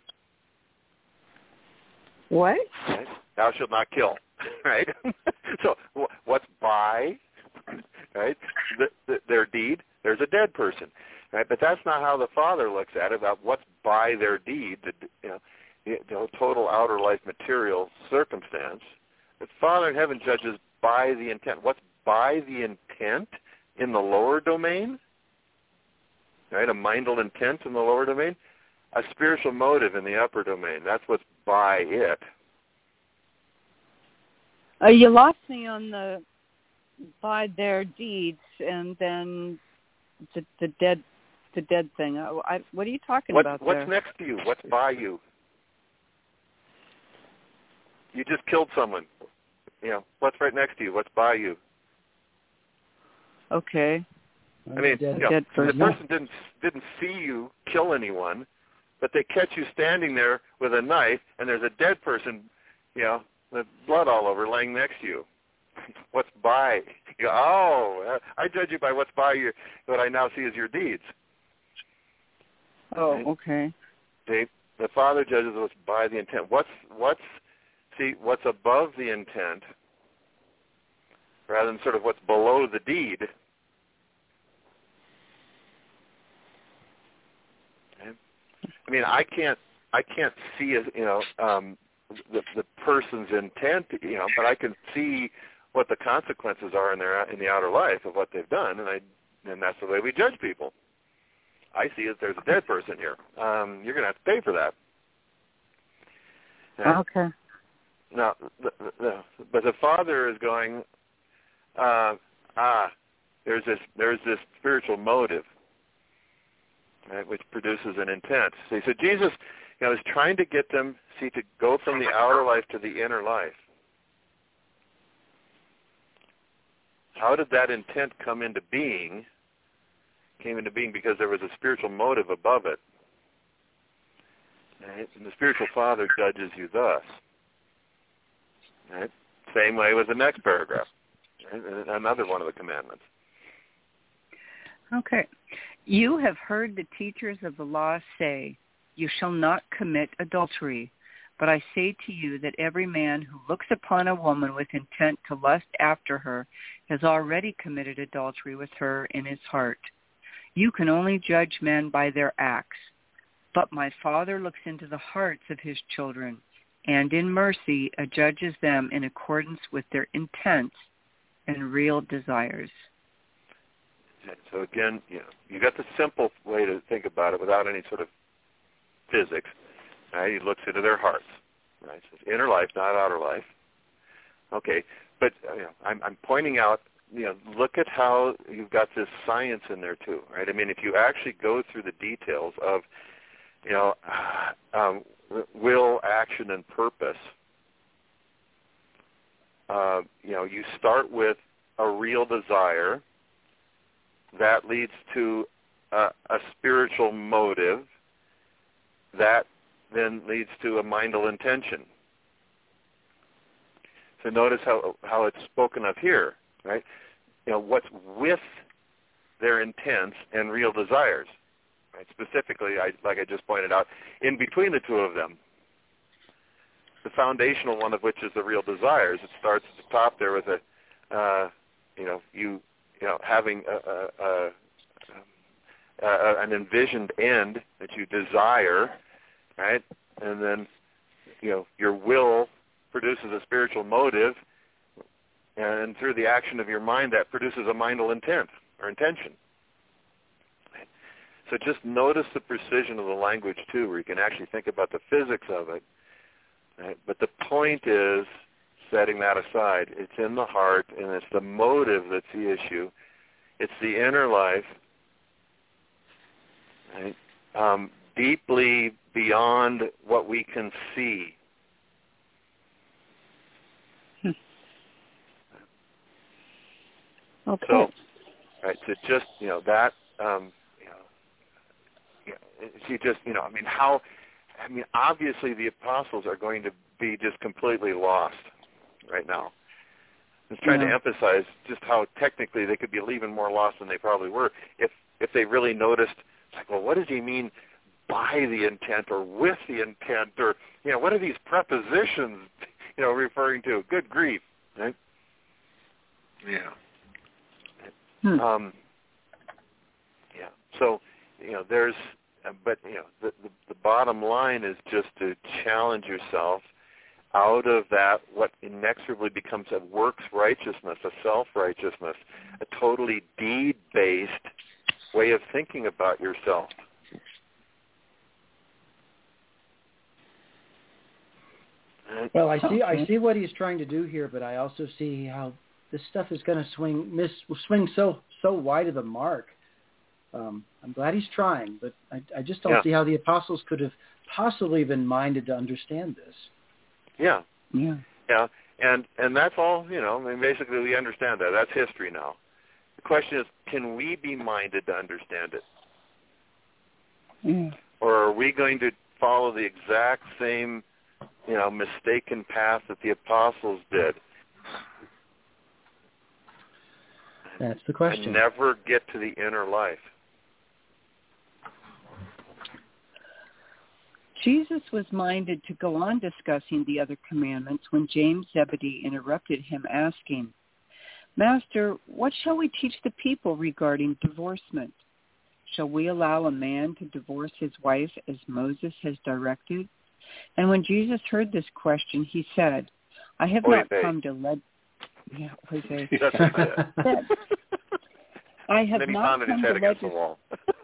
What? Right? Thou shalt not kill. Right? So what's by, right? Their deed. There's a dead person. Right? But that's not how the Father looks at it, about what's by their deed, the total outer life material circumstance. The Father in heaven judges by the intent. What's by the intent in the lower domain? Right? A mindful intent in the lower domain. A spiritual motive in the upper domain. That's what's by it. You lost me on the by their deeds, and then the dead thing. What are you talking about there? What's next to you? What's by you? You just killed someone. What's right next to you? What's by you? Okay. I mean, the person didn't see you kill anyone, but they catch you standing there with a knife, and there's a dead person, with blood all over, laying next to you. What's by? I judge you by what's by you. What I now see is your deeds. Oh, okay. The Father judges what's by the intent. What's above the intent, rather than sort of what's below the deed. Okay? I mean, I can't see the person's intent, but I can see what the consequences are in the outer life of what they've done, and that's the way we judge people. I see that there's a dead person here. You're going to have to pay for that. Okay. Now, but the Father is going, there's this spiritual motive, right, which produces an intent. See, so Jesus, is trying to get them, to go from the outer life to the inner life. How did that intent come into being? Came into being because there was a spiritual motive above it. Right? And the spiritual Father judges you thus. Right? Same way with the next paragraph. Right? Another one of the commandments. Okay. You have heard the teachers of the law say, You shall not commit adultery. But I say to you that every man who looks upon a woman with intent to lust after her has already committed adultery with her in his heart. You can only judge men by their acts. But my Father looks into the hearts of his children, and in mercy adjudges them in accordance with their intents and real desires. So again, you got the simple way to think about it without any sort of physics. Right? He looks into their hearts. Right? So it's inner life, not outer life. Okay, but I'm pointing out. Look at how you've got this science in there too, right? I mean, if you actually go through the details of, will, action, and purpose, you start with a real desire that leads to a spiritual motive that then leads to a mindful intention. So notice how it's spoken of here. Right, what's with their intents and real desires. Right, specifically, like I just pointed out, in between the two of them, the foundational one of which is the real desires. It starts at the top there with having an envisioned end that you desire, right, and then your will produces a spiritual motive. And through the action of your mind, that produces a mindful intent or intention. So just notice the precision of the language, too, where you can actually think about the physics of it. Right? But the point is, setting that aside, it's in the heart, and it's the motive that's the issue. It's the inner life, right? Deeply beyond what we can see. Okay. So, right, to just, that, obviously the apostles are going to be just completely lost right now. I was trying to emphasize just how technically they could be even more lost than they probably were if they really noticed, like, well, what does he mean by the intent or with the intent, or, what are these prepositions, referring to? Good grief, right? Yeah. So, there's, but, the bottom line is just to challenge yourself out of that, what inexorably becomes a works righteousness, a self-righteousness, a totally deed-based way of thinking about yourself. Well, I see what he's trying to do here, but I also see how this stuff is going to swing so wide of the mark. I'm glad he's trying, but I just don't see how the apostles could have possibly been minded to understand this. Yeah. And that's all, basically we understand that. That's history now. The question is, can we be minded to understand it? Or are we going to follow the exact same, mistaken path that the apostles did? That's the question. And never get to the inner life. Jesus was minded to go on discussing the other commandments when James Zebedee interrupted him, asking, "Master, what shall we teach the people regarding divorcement? Shall we allow a man to divorce his wife as Moses has directed?" And when Jesus heard this question, he said, "I have not come to let..." Yeah, Jose. I have not come to legislate.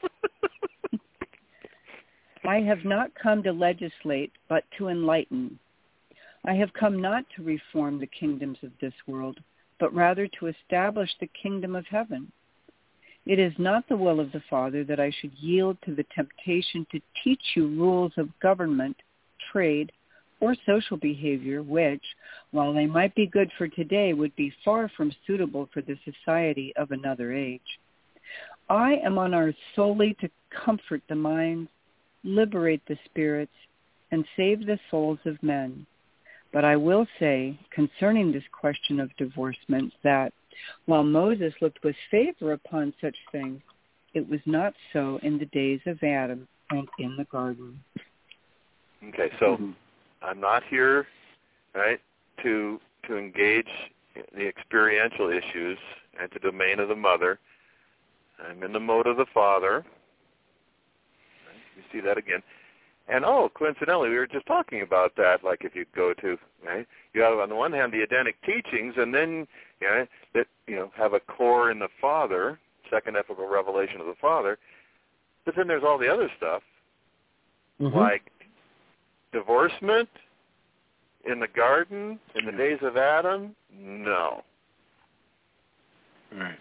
I have not come to legislate, but to enlighten. I have come not to reform the kingdoms of this world, but rather to establish the kingdom of heaven. It is not the will of the Father that I should yield to the temptation to teach you rules of government, trade, or social behavior which, while they might be good for today, would be far from suitable for the society of another age. I am on earth solely to comfort the minds, liberate the spirits, and save the souls of men. But I will say, concerning this question of divorcement, that while Moses looked with favor upon such things, it was not so in the days of Adam and in the garden. Okay, so I'm not here, right, to engage the experiential issues and the domain of the mother. I'm in the mode of the Father. You see that again. And coincidentally, we were just talking about that. Like if you go to, right, you have on the one hand the Edenic teachings, and then that have a core in the Father, second epical revelation of the Father. But then there's all the other stuff, like divorcement in the garden in the days of Adam. No. Right.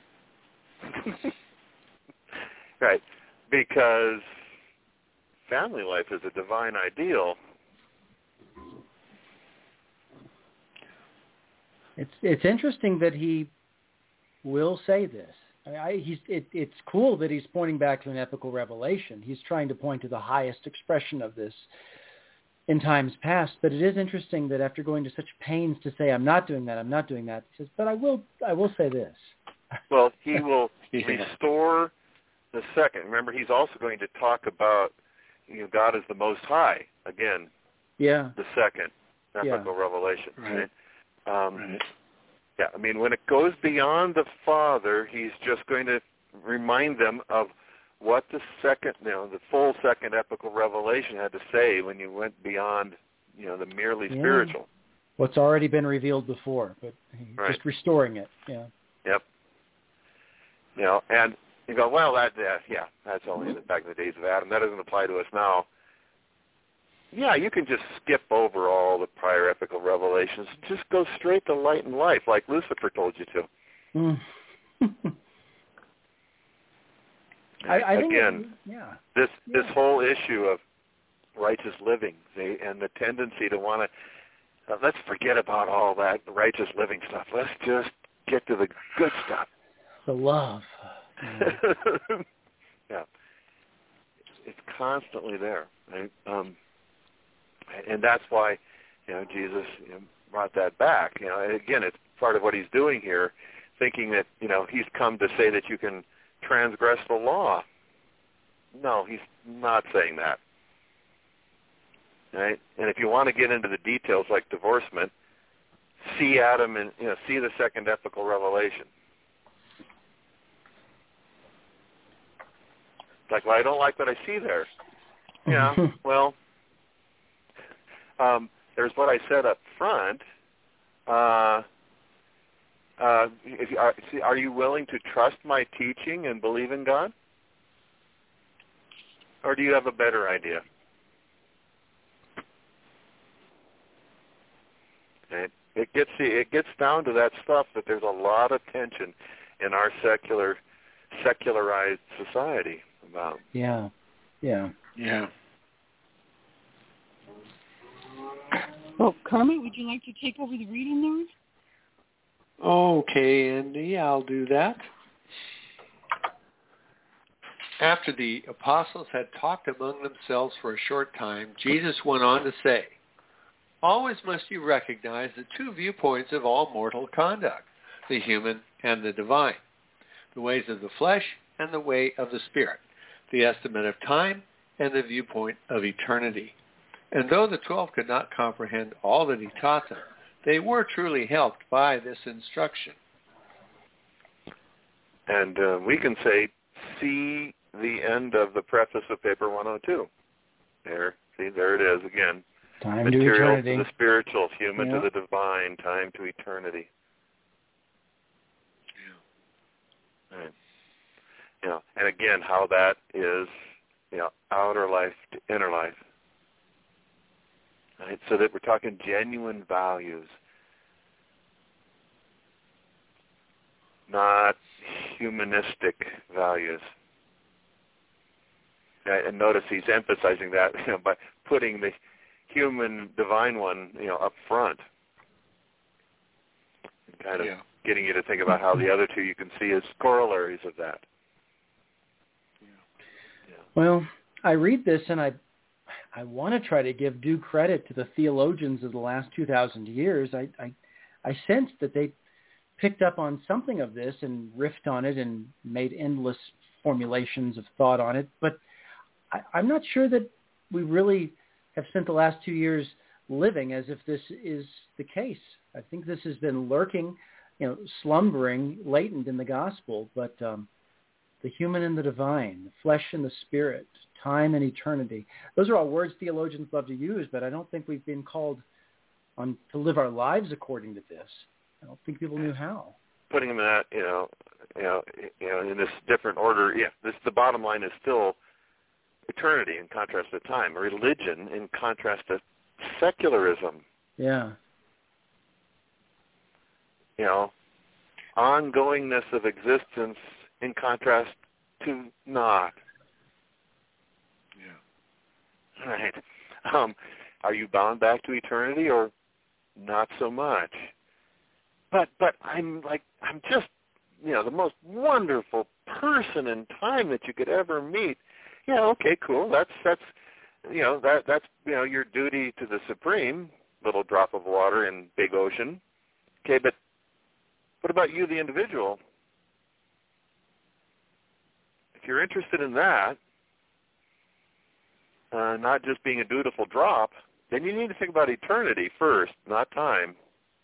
Right, because family life is a divine ideal. It's interesting that he will say this. It's cool that he's pointing back to an epical revelation. He's trying to point to the highest expression of this in times past. But it is interesting that after going to such pains to say, I'm not doing that, he says, but I will say this. Well, he will restore the second. Remember, he's also going to talk about God is the Most High again. Yeah. The second epical revelation. Right. Right? Yeah. I mean, when it goes beyond the Father, he's just going to remind them of what the second, the full second epical revelation had to say when you went beyond, the merely spiritual. What's already been revealed before, but just restoring it. Yeah. Yep. And you go, well, that's only back in the days of Adam. That doesn't apply to us now. Yeah, you can just skip over all the prior epical revelations. Just go straight to light and life, like Lucifer told you to. I think this whole issue of righteous living and the tendency to want to, let's forget about all that righteous living stuff. Let's just get to the good stuff. The love. Yeah. It's constantly there, right? And that's why, Jesus brought that back. Again, it's part of what he's doing here, thinking that, he's come to say that you can transgress the law. No, he's not saying that. Right? And if you want to get into the details like divorcement, see Adam and, see the second epical revelation. Like, well, I don't like what I see there. Yeah, well, there's what I said up front. Are you willing to trust my teaching and believe in God? Or do you have a better idea? Okay. It gets down to that stuff that there's a lot of tension in our secularized society about. Yeah. Well, Carmen, would you like to take over the reading now? Okay, Andy, I'll do that. After the apostles had talked among themselves for a short time, Jesus went on to say, always must you recognize the two viewpoints of all mortal conduct, the human and the divine, the ways of the flesh and the way of the spirit, the estimate of time and the viewpoint of eternity. And though the 12 could not comprehend all that he taught them, they were truly helped by this instruction. And we can say, see the end of the preface of paper 102. There it is again. Time Material to eternity. To the spiritual, human to the divine, time to eternity. Yeah. Right. And again, how that is, outer life to inner life. Right? So that we're talking genuine values, not humanistic values. Right? And notice he's emphasizing that by putting the human divine one, up front, and kind of getting you to think about how the other two you can see as corollaries of that. Well, I read this and I want to try to give due credit to the theologians of the last 2,000 years. I sensed that they picked up on something of this and riffed on it and made endless formulations of thought on it. But I'm not sure that we really have spent the last 2 years living as if this is the case. I think this has been lurking, slumbering, latent in the gospel. But the human and the divine, the flesh and the spirit, time and eternity. Those are all words theologians love to use, but I don't think we've been called on to live our lives according to this. I don't think people knew how. Putting them in that, in this different order. Yeah, the bottom line is still eternity in contrast to time, religion in contrast to secularism. Yeah. Ongoingness of existence in contrast to not. Yeah. All right. Are you bound back to eternity or not so much? But I'm just, the most wonderful person in time that you could ever meet. Yeah, okay, cool. That's your duty to the supreme, little drop of water in big ocean. Okay, but what about you, the individual? If you're interested in that, not just being a dutiful drop, then you need to think about eternity first, not time.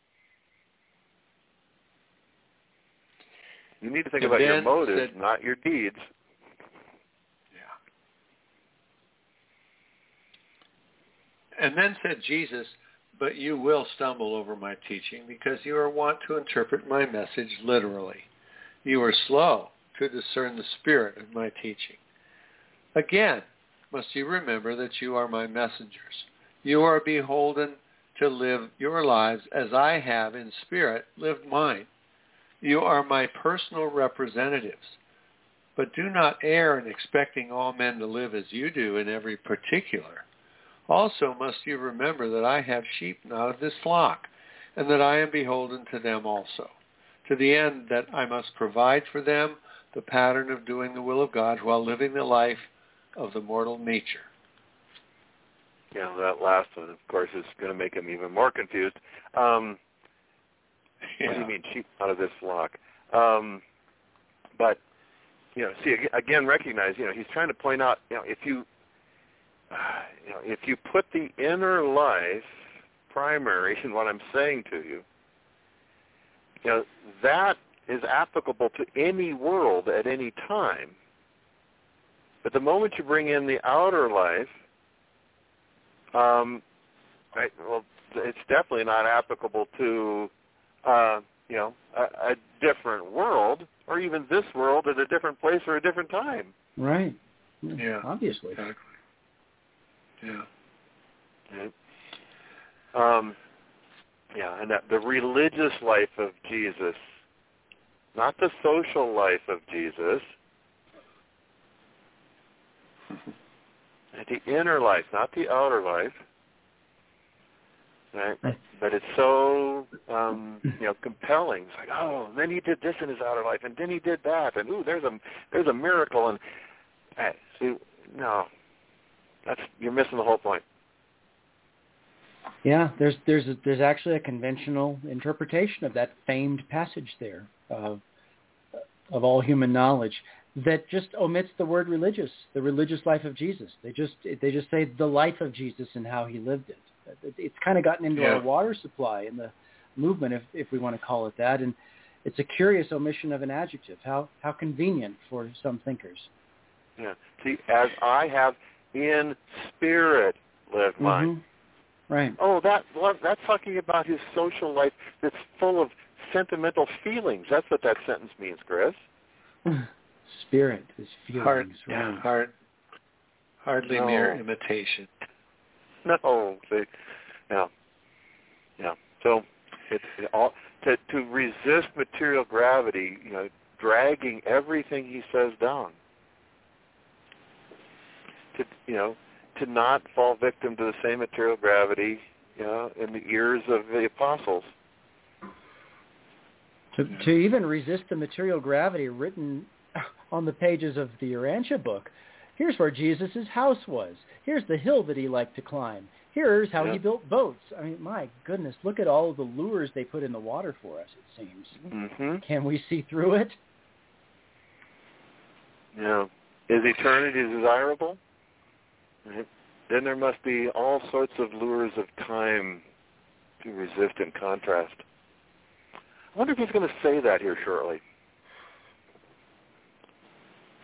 You need to think about your motives, not your deeds. Yeah. And then said Jesus, "But you will stumble over my teaching because you are wont to interpret my message literally. You are slow to discern the spirit of my teaching. Again, must you remember that you are my messengers. You are beholden to live your lives as I have in spirit lived mine. You are my personal representatives. But do not err in expecting all men to live as you do in every particular. Also must you remember that I have sheep not of this flock, and that I am beholden to them also, to the end that I must provide for them the pattern of doing the will of God while living the life of the mortal nature." Yeah, that last one, of course, is going to make him even more confused. What do you mean, sheep out of this flock? But, again, recognize, he's trying to point out, if you put the inner life primary in what I'm saying to you, that is applicable to any world at any time. But the moment you bring in the outer life, it's definitely not applicable to a different world, or even this world at a different place or a different time. Right. Yeah. Obviously. Exactly. Yeah. And that the religious life of Jesus, not the social life of Jesus, the inner life, not the outer life. Right? But it's so, compelling. It's like, oh, then he did this in his outer life, and then he did that, and ooh, there's a miracle, and see, no, you're missing the whole point. Yeah, there's actually a conventional interpretation of that famed passage there of all human knowledge that just omits the word religious, the religious life of Jesus. They just say the life of Jesus and how he lived it. It's kind of gotten into our water supply in the movement, if we want to call it that, and it's a curious omission of an adjective. How convenient for some thinkers. Yeah. See, as I have in spirit lived mine. Mm-hmm. Right. Oh, that's talking about his social life that's full of sentimental feelings. That's what that sentence means, Chris. Spirit is feelings. Hardly mere imitation. No, see, yeah. So it's all to resist material gravity, dragging everything he says down. To not fall victim to the same material gravity, in the ears of the apostles. To even resist the material gravity written on the pages of the Urantia book. Here's where Jesus' house was. Here's the hill that he liked to climb. Here's how he built boats. I mean, my goodness, look at all of the lures they put in the water for us, it seems. Mm-hmm. Can we see through it? Yeah. Is eternity desirable? Then there must be all sorts of lures of time to resist and contrast. I wonder if he's going to say that here shortly.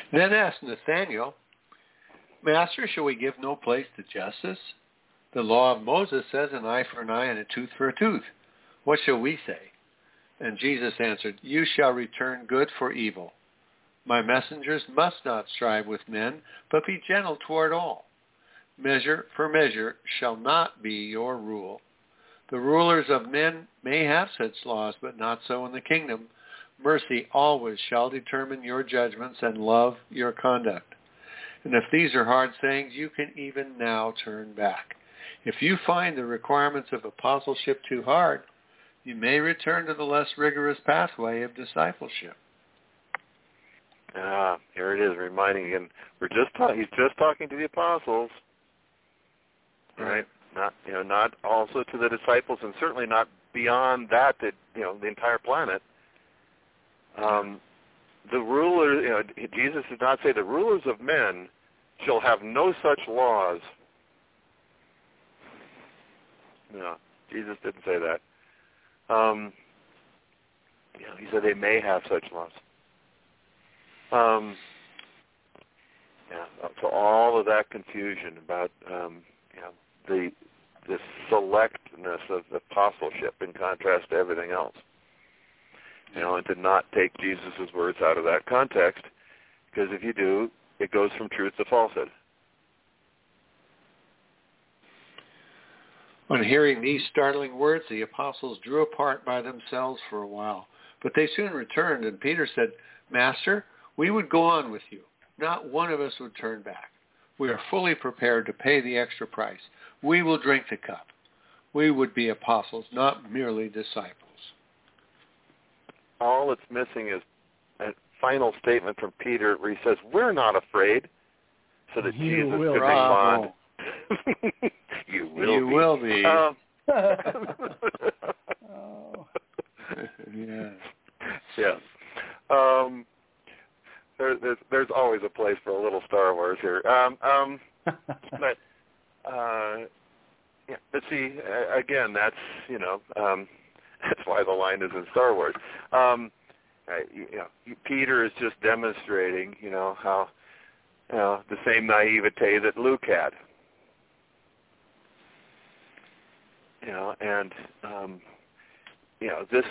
Then asked Nathanael, Master, shall we give no place to justice? The law of Moses says an eye for an eye and a tooth for a tooth. What shall we say? And Jesus answered, You shall return good for evil. My messengers must not strive with men, but be gentle toward all. Measure for measure shall not be your rule. The rulers of men may have such laws, but not so in the kingdom. Mercy always shall determine your judgments and love your conduct. And if these are hard sayings, you can even now turn back. If you find the requirements of apostleship too hard, you may return to the less rigorous pathway of discipleship. Here it is, reminding him. He's just talking to the apostles, right? Not also to the disciples, and certainly not beyond that. The entire planet. The ruler, Jesus did not say the rulers of men shall have no such laws. No, Jesus didn't say that. He said they may have such laws. So all of that confusion about the selectness of apostleship in contrast to everything else, and to not take Jesus' words out of that context, because if you do, it goes from truth to falsehood. On hearing these startling words, the apostles drew apart by themselves for a while, but they soon returned, and Peter said, Master, we would go on with you. Not one of us would turn back. We are fully prepared to pay the extra price. We will drink the cup. We would be apostles, not merely disciples. All it's missing is a final statement from Peter where he says, we're not afraid, so that Jesus could respond. You will be. Yeah. There's always a place for a little Star Wars here. But see, again, that's that's why the line is in Star Wars. Peter is just demonstrating, how the same naivete that Luke had. This,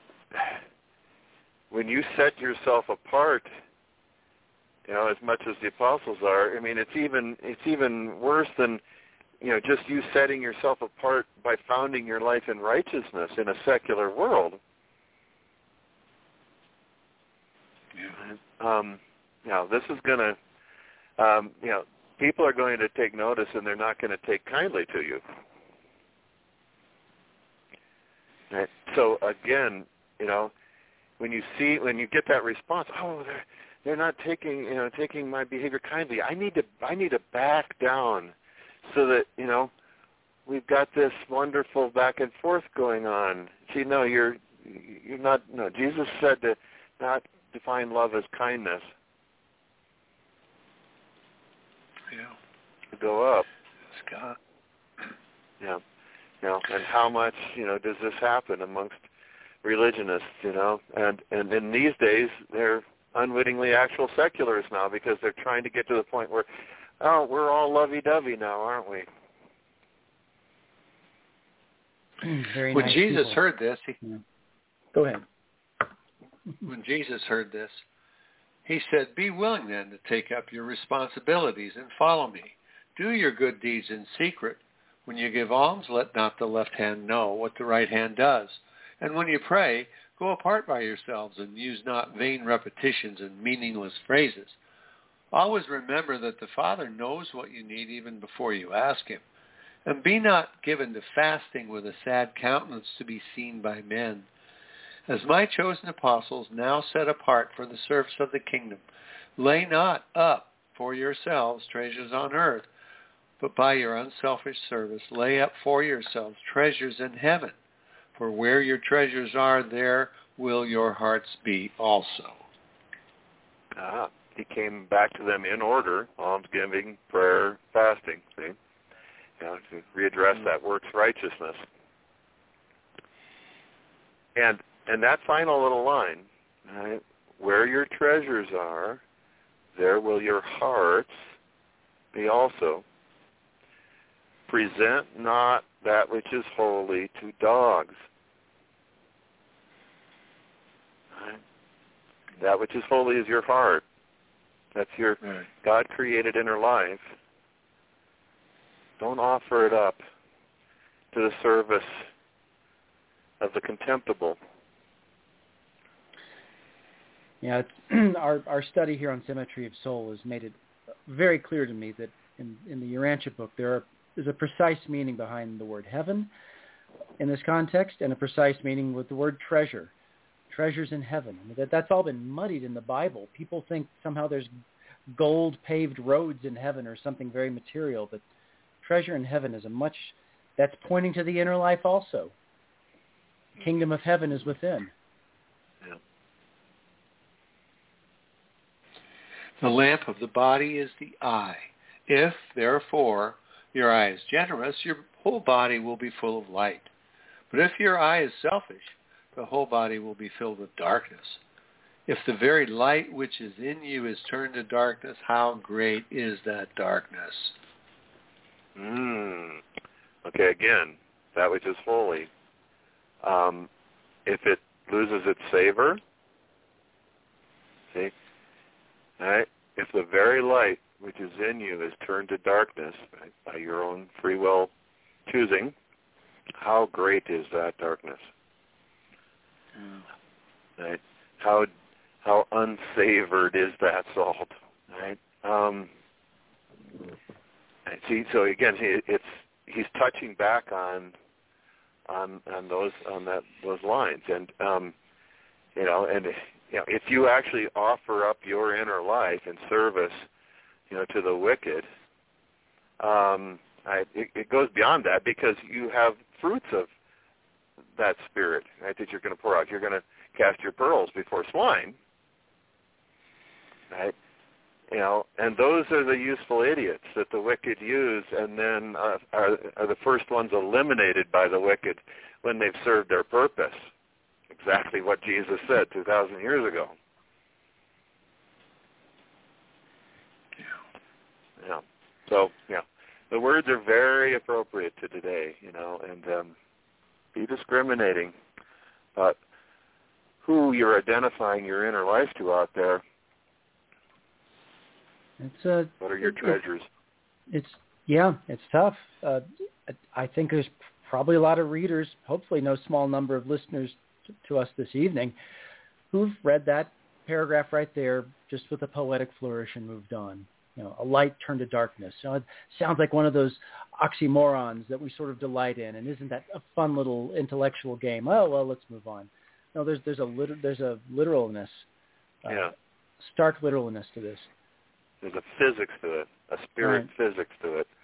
when you set yourself apart, as much as the apostles are, it's even worse than, just you setting yourself apart by founding your life in righteousness in a secular world. This is going to, people are going to take notice, and they're not going to take kindly to you. Right. So again, when you get that response, they're not taking my behavior kindly. I need to back down, so that we've got this wonderful back and forth going on. See, no, you're not. No, Jesus said to not define love as kindness. To go up. Scott. Yeah. And how much, does this happen amongst religionists, and in these days they're unwittingly actual secularists now, because they're trying to get to the point where, we're all lovey-dovey now, aren't we? Very when nice Jesus people. heard this, Go ahead. When Jesus heard this, he said, Be willing then to take up your responsibilities and follow me. Do your good deeds in secret. When you give alms, let not the left hand know what the right hand does. And when you pray, go apart by yourselves and use not vain repetitions and meaningless phrases. Always remember that the Father knows what you need even before you ask him. And be not given to fasting with a sad countenance to be seen by men. As my chosen apostles, now set apart for the service of the kingdom, lay not up for yourselves treasures on earth, but by your unselfish service lay up for yourselves treasures in heaven. For where your treasures are, there will your hearts be also. He came back to them in order: almsgiving, prayer, fasting. See, to readdress that works righteousness. And that final little line, right? Where your treasures are, there will your hearts be also. Present not that which is holy to dogs. Right? That which is holy is your heart. That's your God-created inner life. Don't offer it up to the service of the contemptible. Yeah, our study here on Symmetry of Soul has made it very clear to me that in the Urantia book there is a precise meaning behind the word heaven in this context, and a precise meaning with the word treasure. Treasures in heaven. I mean, that's all been muddied in the Bible. People think somehow there's gold-paved roads in heaven or something very material, but treasure in heaven is that's pointing to the inner life also. Kingdom of heaven is within. Yeah. The lamp of the body is the eye. If, therefore, your eye is generous, your whole body will be full of light. But if your eye is selfish, the whole body will be filled with darkness. If the very light which is in you is turned to darkness, how great is that darkness? Okay, again, that which is holy. If it loses its savor, see, all right? If the very light which is in you is turned to darkness by your own free will choosing, how great is that darkness? Right? How unsavored is that salt? Right? See, so again, he's touching back on those lines, and if you actually offer up your inner life in service, to the wicked, it goes beyond that, because you have fruits of that spirit, right, that you're going to pour out. You're going to cast your pearls before swine, right? And those are the useful idiots that the wicked use, and then are the first ones eliminated by the wicked when they've served their purpose. Exactly what Jesus said 2,000 years ago. Yeah. So, the words are very appropriate to today, and be discriminating about who you're identifying your inner life to out there. What are your treasures? It's tough. I think there's probably a lot of readers, hopefully no small number of listeners to us this evening, who've read that paragraph right there just with a poetic flourish and moved on. A light turned to darkness. It sounds like one of those oxymorons that we sort of delight in, and isn't that a fun little intellectual game? Oh well, let's move on. No, there's a literalness, stark literalness to this. There's a physics to it, a spirit physics to it.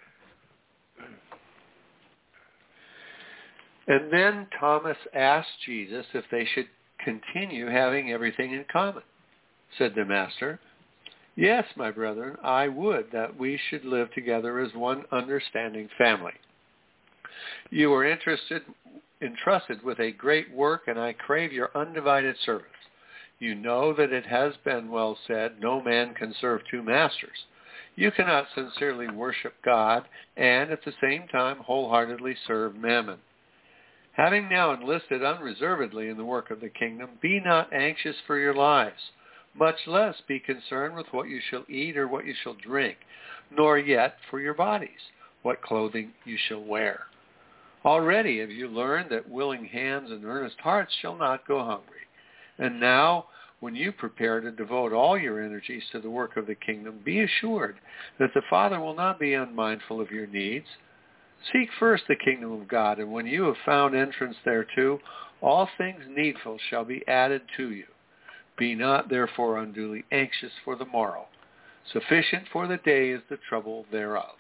And then Thomas asked Jesus if they should continue having everything in common. Said the Master, "Yes, my brethren, I would that we should live together as one understanding family. You are entrusted with a great work, and I crave your undivided service. You know that it has been well said, no man can serve two masters. You cannot sincerely worship God and at the same time wholeheartedly serve mammon. Having now enlisted unreservedly in the work of the kingdom, be not anxious for your lives, much less be concerned with what you shall eat or what you shall drink, nor yet for your bodies, what clothing you shall wear. Already have you learned that willing hands and earnest hearts shall not go hungry. And now, when you prepare to devote all your energies to the work of the kingdom, be assured that the Father will not be unmindful of your needs. Seek first the kingdom of God, and when you have found entrance thereto, all things needful shall be added to you. Be not therefore unduly anxious for the morrow. Sufficient for the day is the trouble thereof."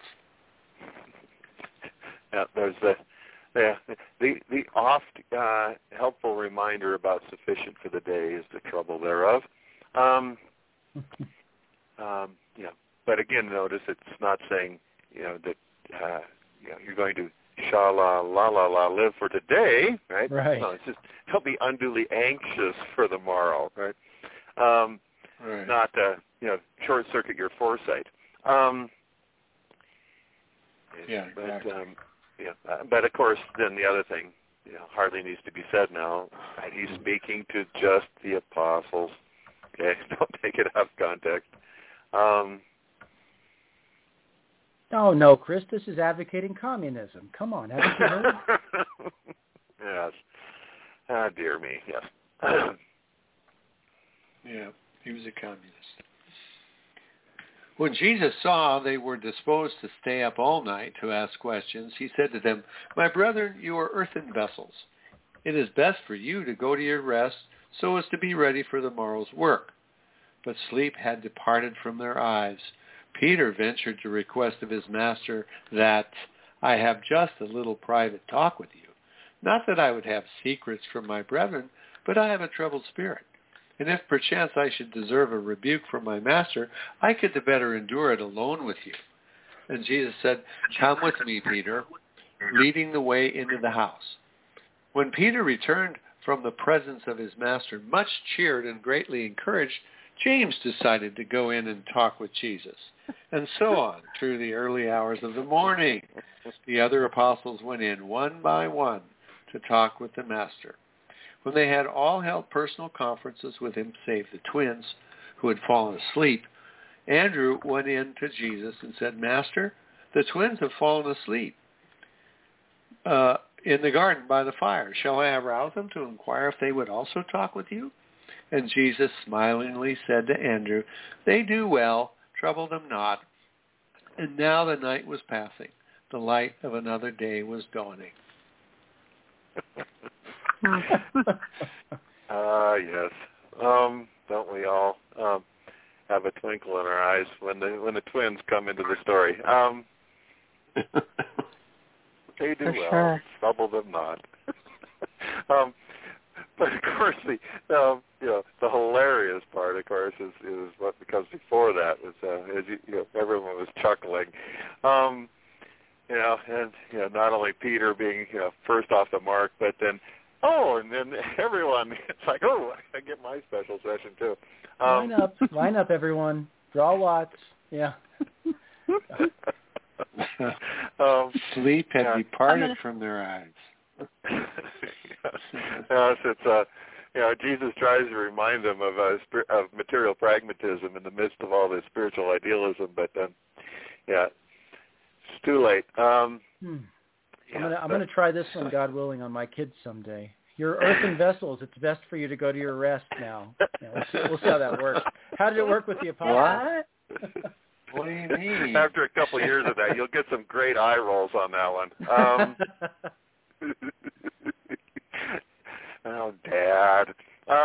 Yeah, there's the oft helpful reminder about sufficient for the day is the trouble thereof. But again, notice it's not saying that you're going to sha-la-la-la-la live for today, right? Right. No, it's just don't be unduly anxious for the morrow, right? Not short-circuit your foresight. But of course, then the other thing, hardly needs to be said now. He's speaking to just the apostles. Okay, don't take it out of context. Oh no, Chris, this is advocating communism. Come on, haven't you heard? Yes. Ah, dear me. Yes. Yeah, he was a communist. When Jesus saw they were disposed to stay up all night to ask questions, he said to them, "My brethren, you are earthen vessels. It is best for you to go to your rest so as to be ready for the morrow's work." But sleep had departed from their eyes. Peter ventured to request of his master that, "I have just a little private talk with you. Not that I would have secrets from my brethren, but I have a troubled spirit. And if perchance I should deserve a rebuke from my master, I could the better endure it alone with you." And Jesus said, "Come with me, Peter," leading the way into the house. When Peter returned from the presence of his master, much cheered and greatly encouraged, James decided to go in and talk with Jesus. And so on through the early hours of the morning. The other apostles went in one by one to talk with the master. When they had all held personal conferences with him, save the twins, who had fallen asleep, Andrew went in to Jesus and said, "Master, the twins have fallen asleep in the garden by the fire. Shall I arouse them to inquire if they would also talk with you?" And Jesus smilingly said to Andrew, "They do well, trouble them not." And now the night was passing. The light of another day was dawning. Yes. Don't we all have a twinkle in our eyes when the twins come into the story? They do well. Sure. Trouble them not. But of course, the hilarious part, of course, is what comes before that. Everyone was chuckling. And not only Peter being first off the mark, but then and then everyone. It's like, I get my special session too. Line up, everyone. Draw lots. Yeah. Sleep had departed from their eyes. Yes, it's Jesus tries to remind them of material pragmatism in the midst of all this spiritual idealism, but it's too late. I'm gonna try this one, God willing, on my kids someday. You're earthen vessels. It's best for you to go to your rest now. We'll see how that works. How did it work with the apostles? What? What do you mean? After a couple of years of that, you'll get some great eye rolls on that one. Oh, Dad.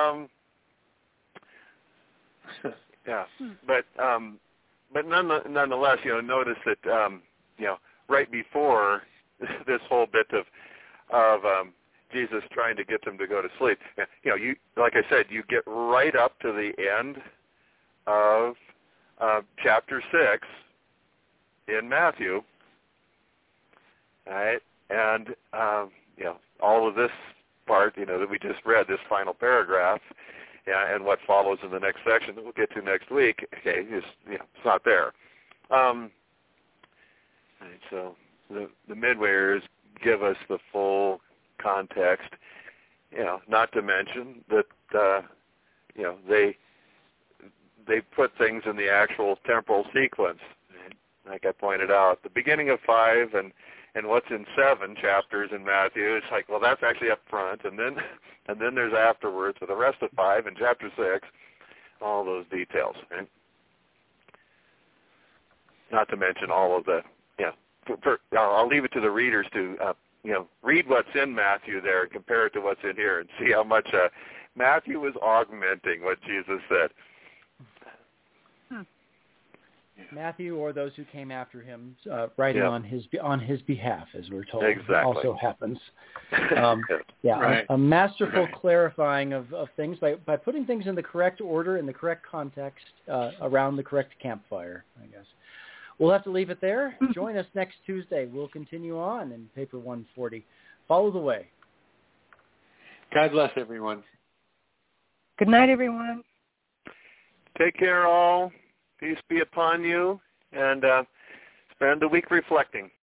Yeah, but nonetheless, notice that right before this whole bit of Jesus trying to get them to go to sleep, you like I said, you get right up to the end of chapter 6 in Matthew, right? And all of this part, that we just read, this final paragraph, and what follows in the next section that we'll get to next week, okay, it's not there. Right, so the midwayers give us the full context, not to mention that, they put things in the actual temporal sequence. Like I pointed out, the beginning of 5 and what's in 7 chapters in Matthew, it's like, well, that's actually up front, and then there's afterwards with the rest of 5 and chapter 6, all those details. Right? Not to mention all of the, I'll leave it to the readers to, read what's in Matthew there and compare it to what's in here and see how much Matthew was augmenting what Jesus said. Matthew, or those who came after him, writing on his behalf, as we're told, exactly. Also happens. Right. A masterful clarifying of things by putting things in the correct order, in the correct context, around the correct campfire, I guess. We'll have to leave it there. Join us next Tuesday. We'll continue on in Paper 140. Follow the way. God bless everyone. Good night, everyone. Take care, all. Peace be upon you, and spend the week reflecting.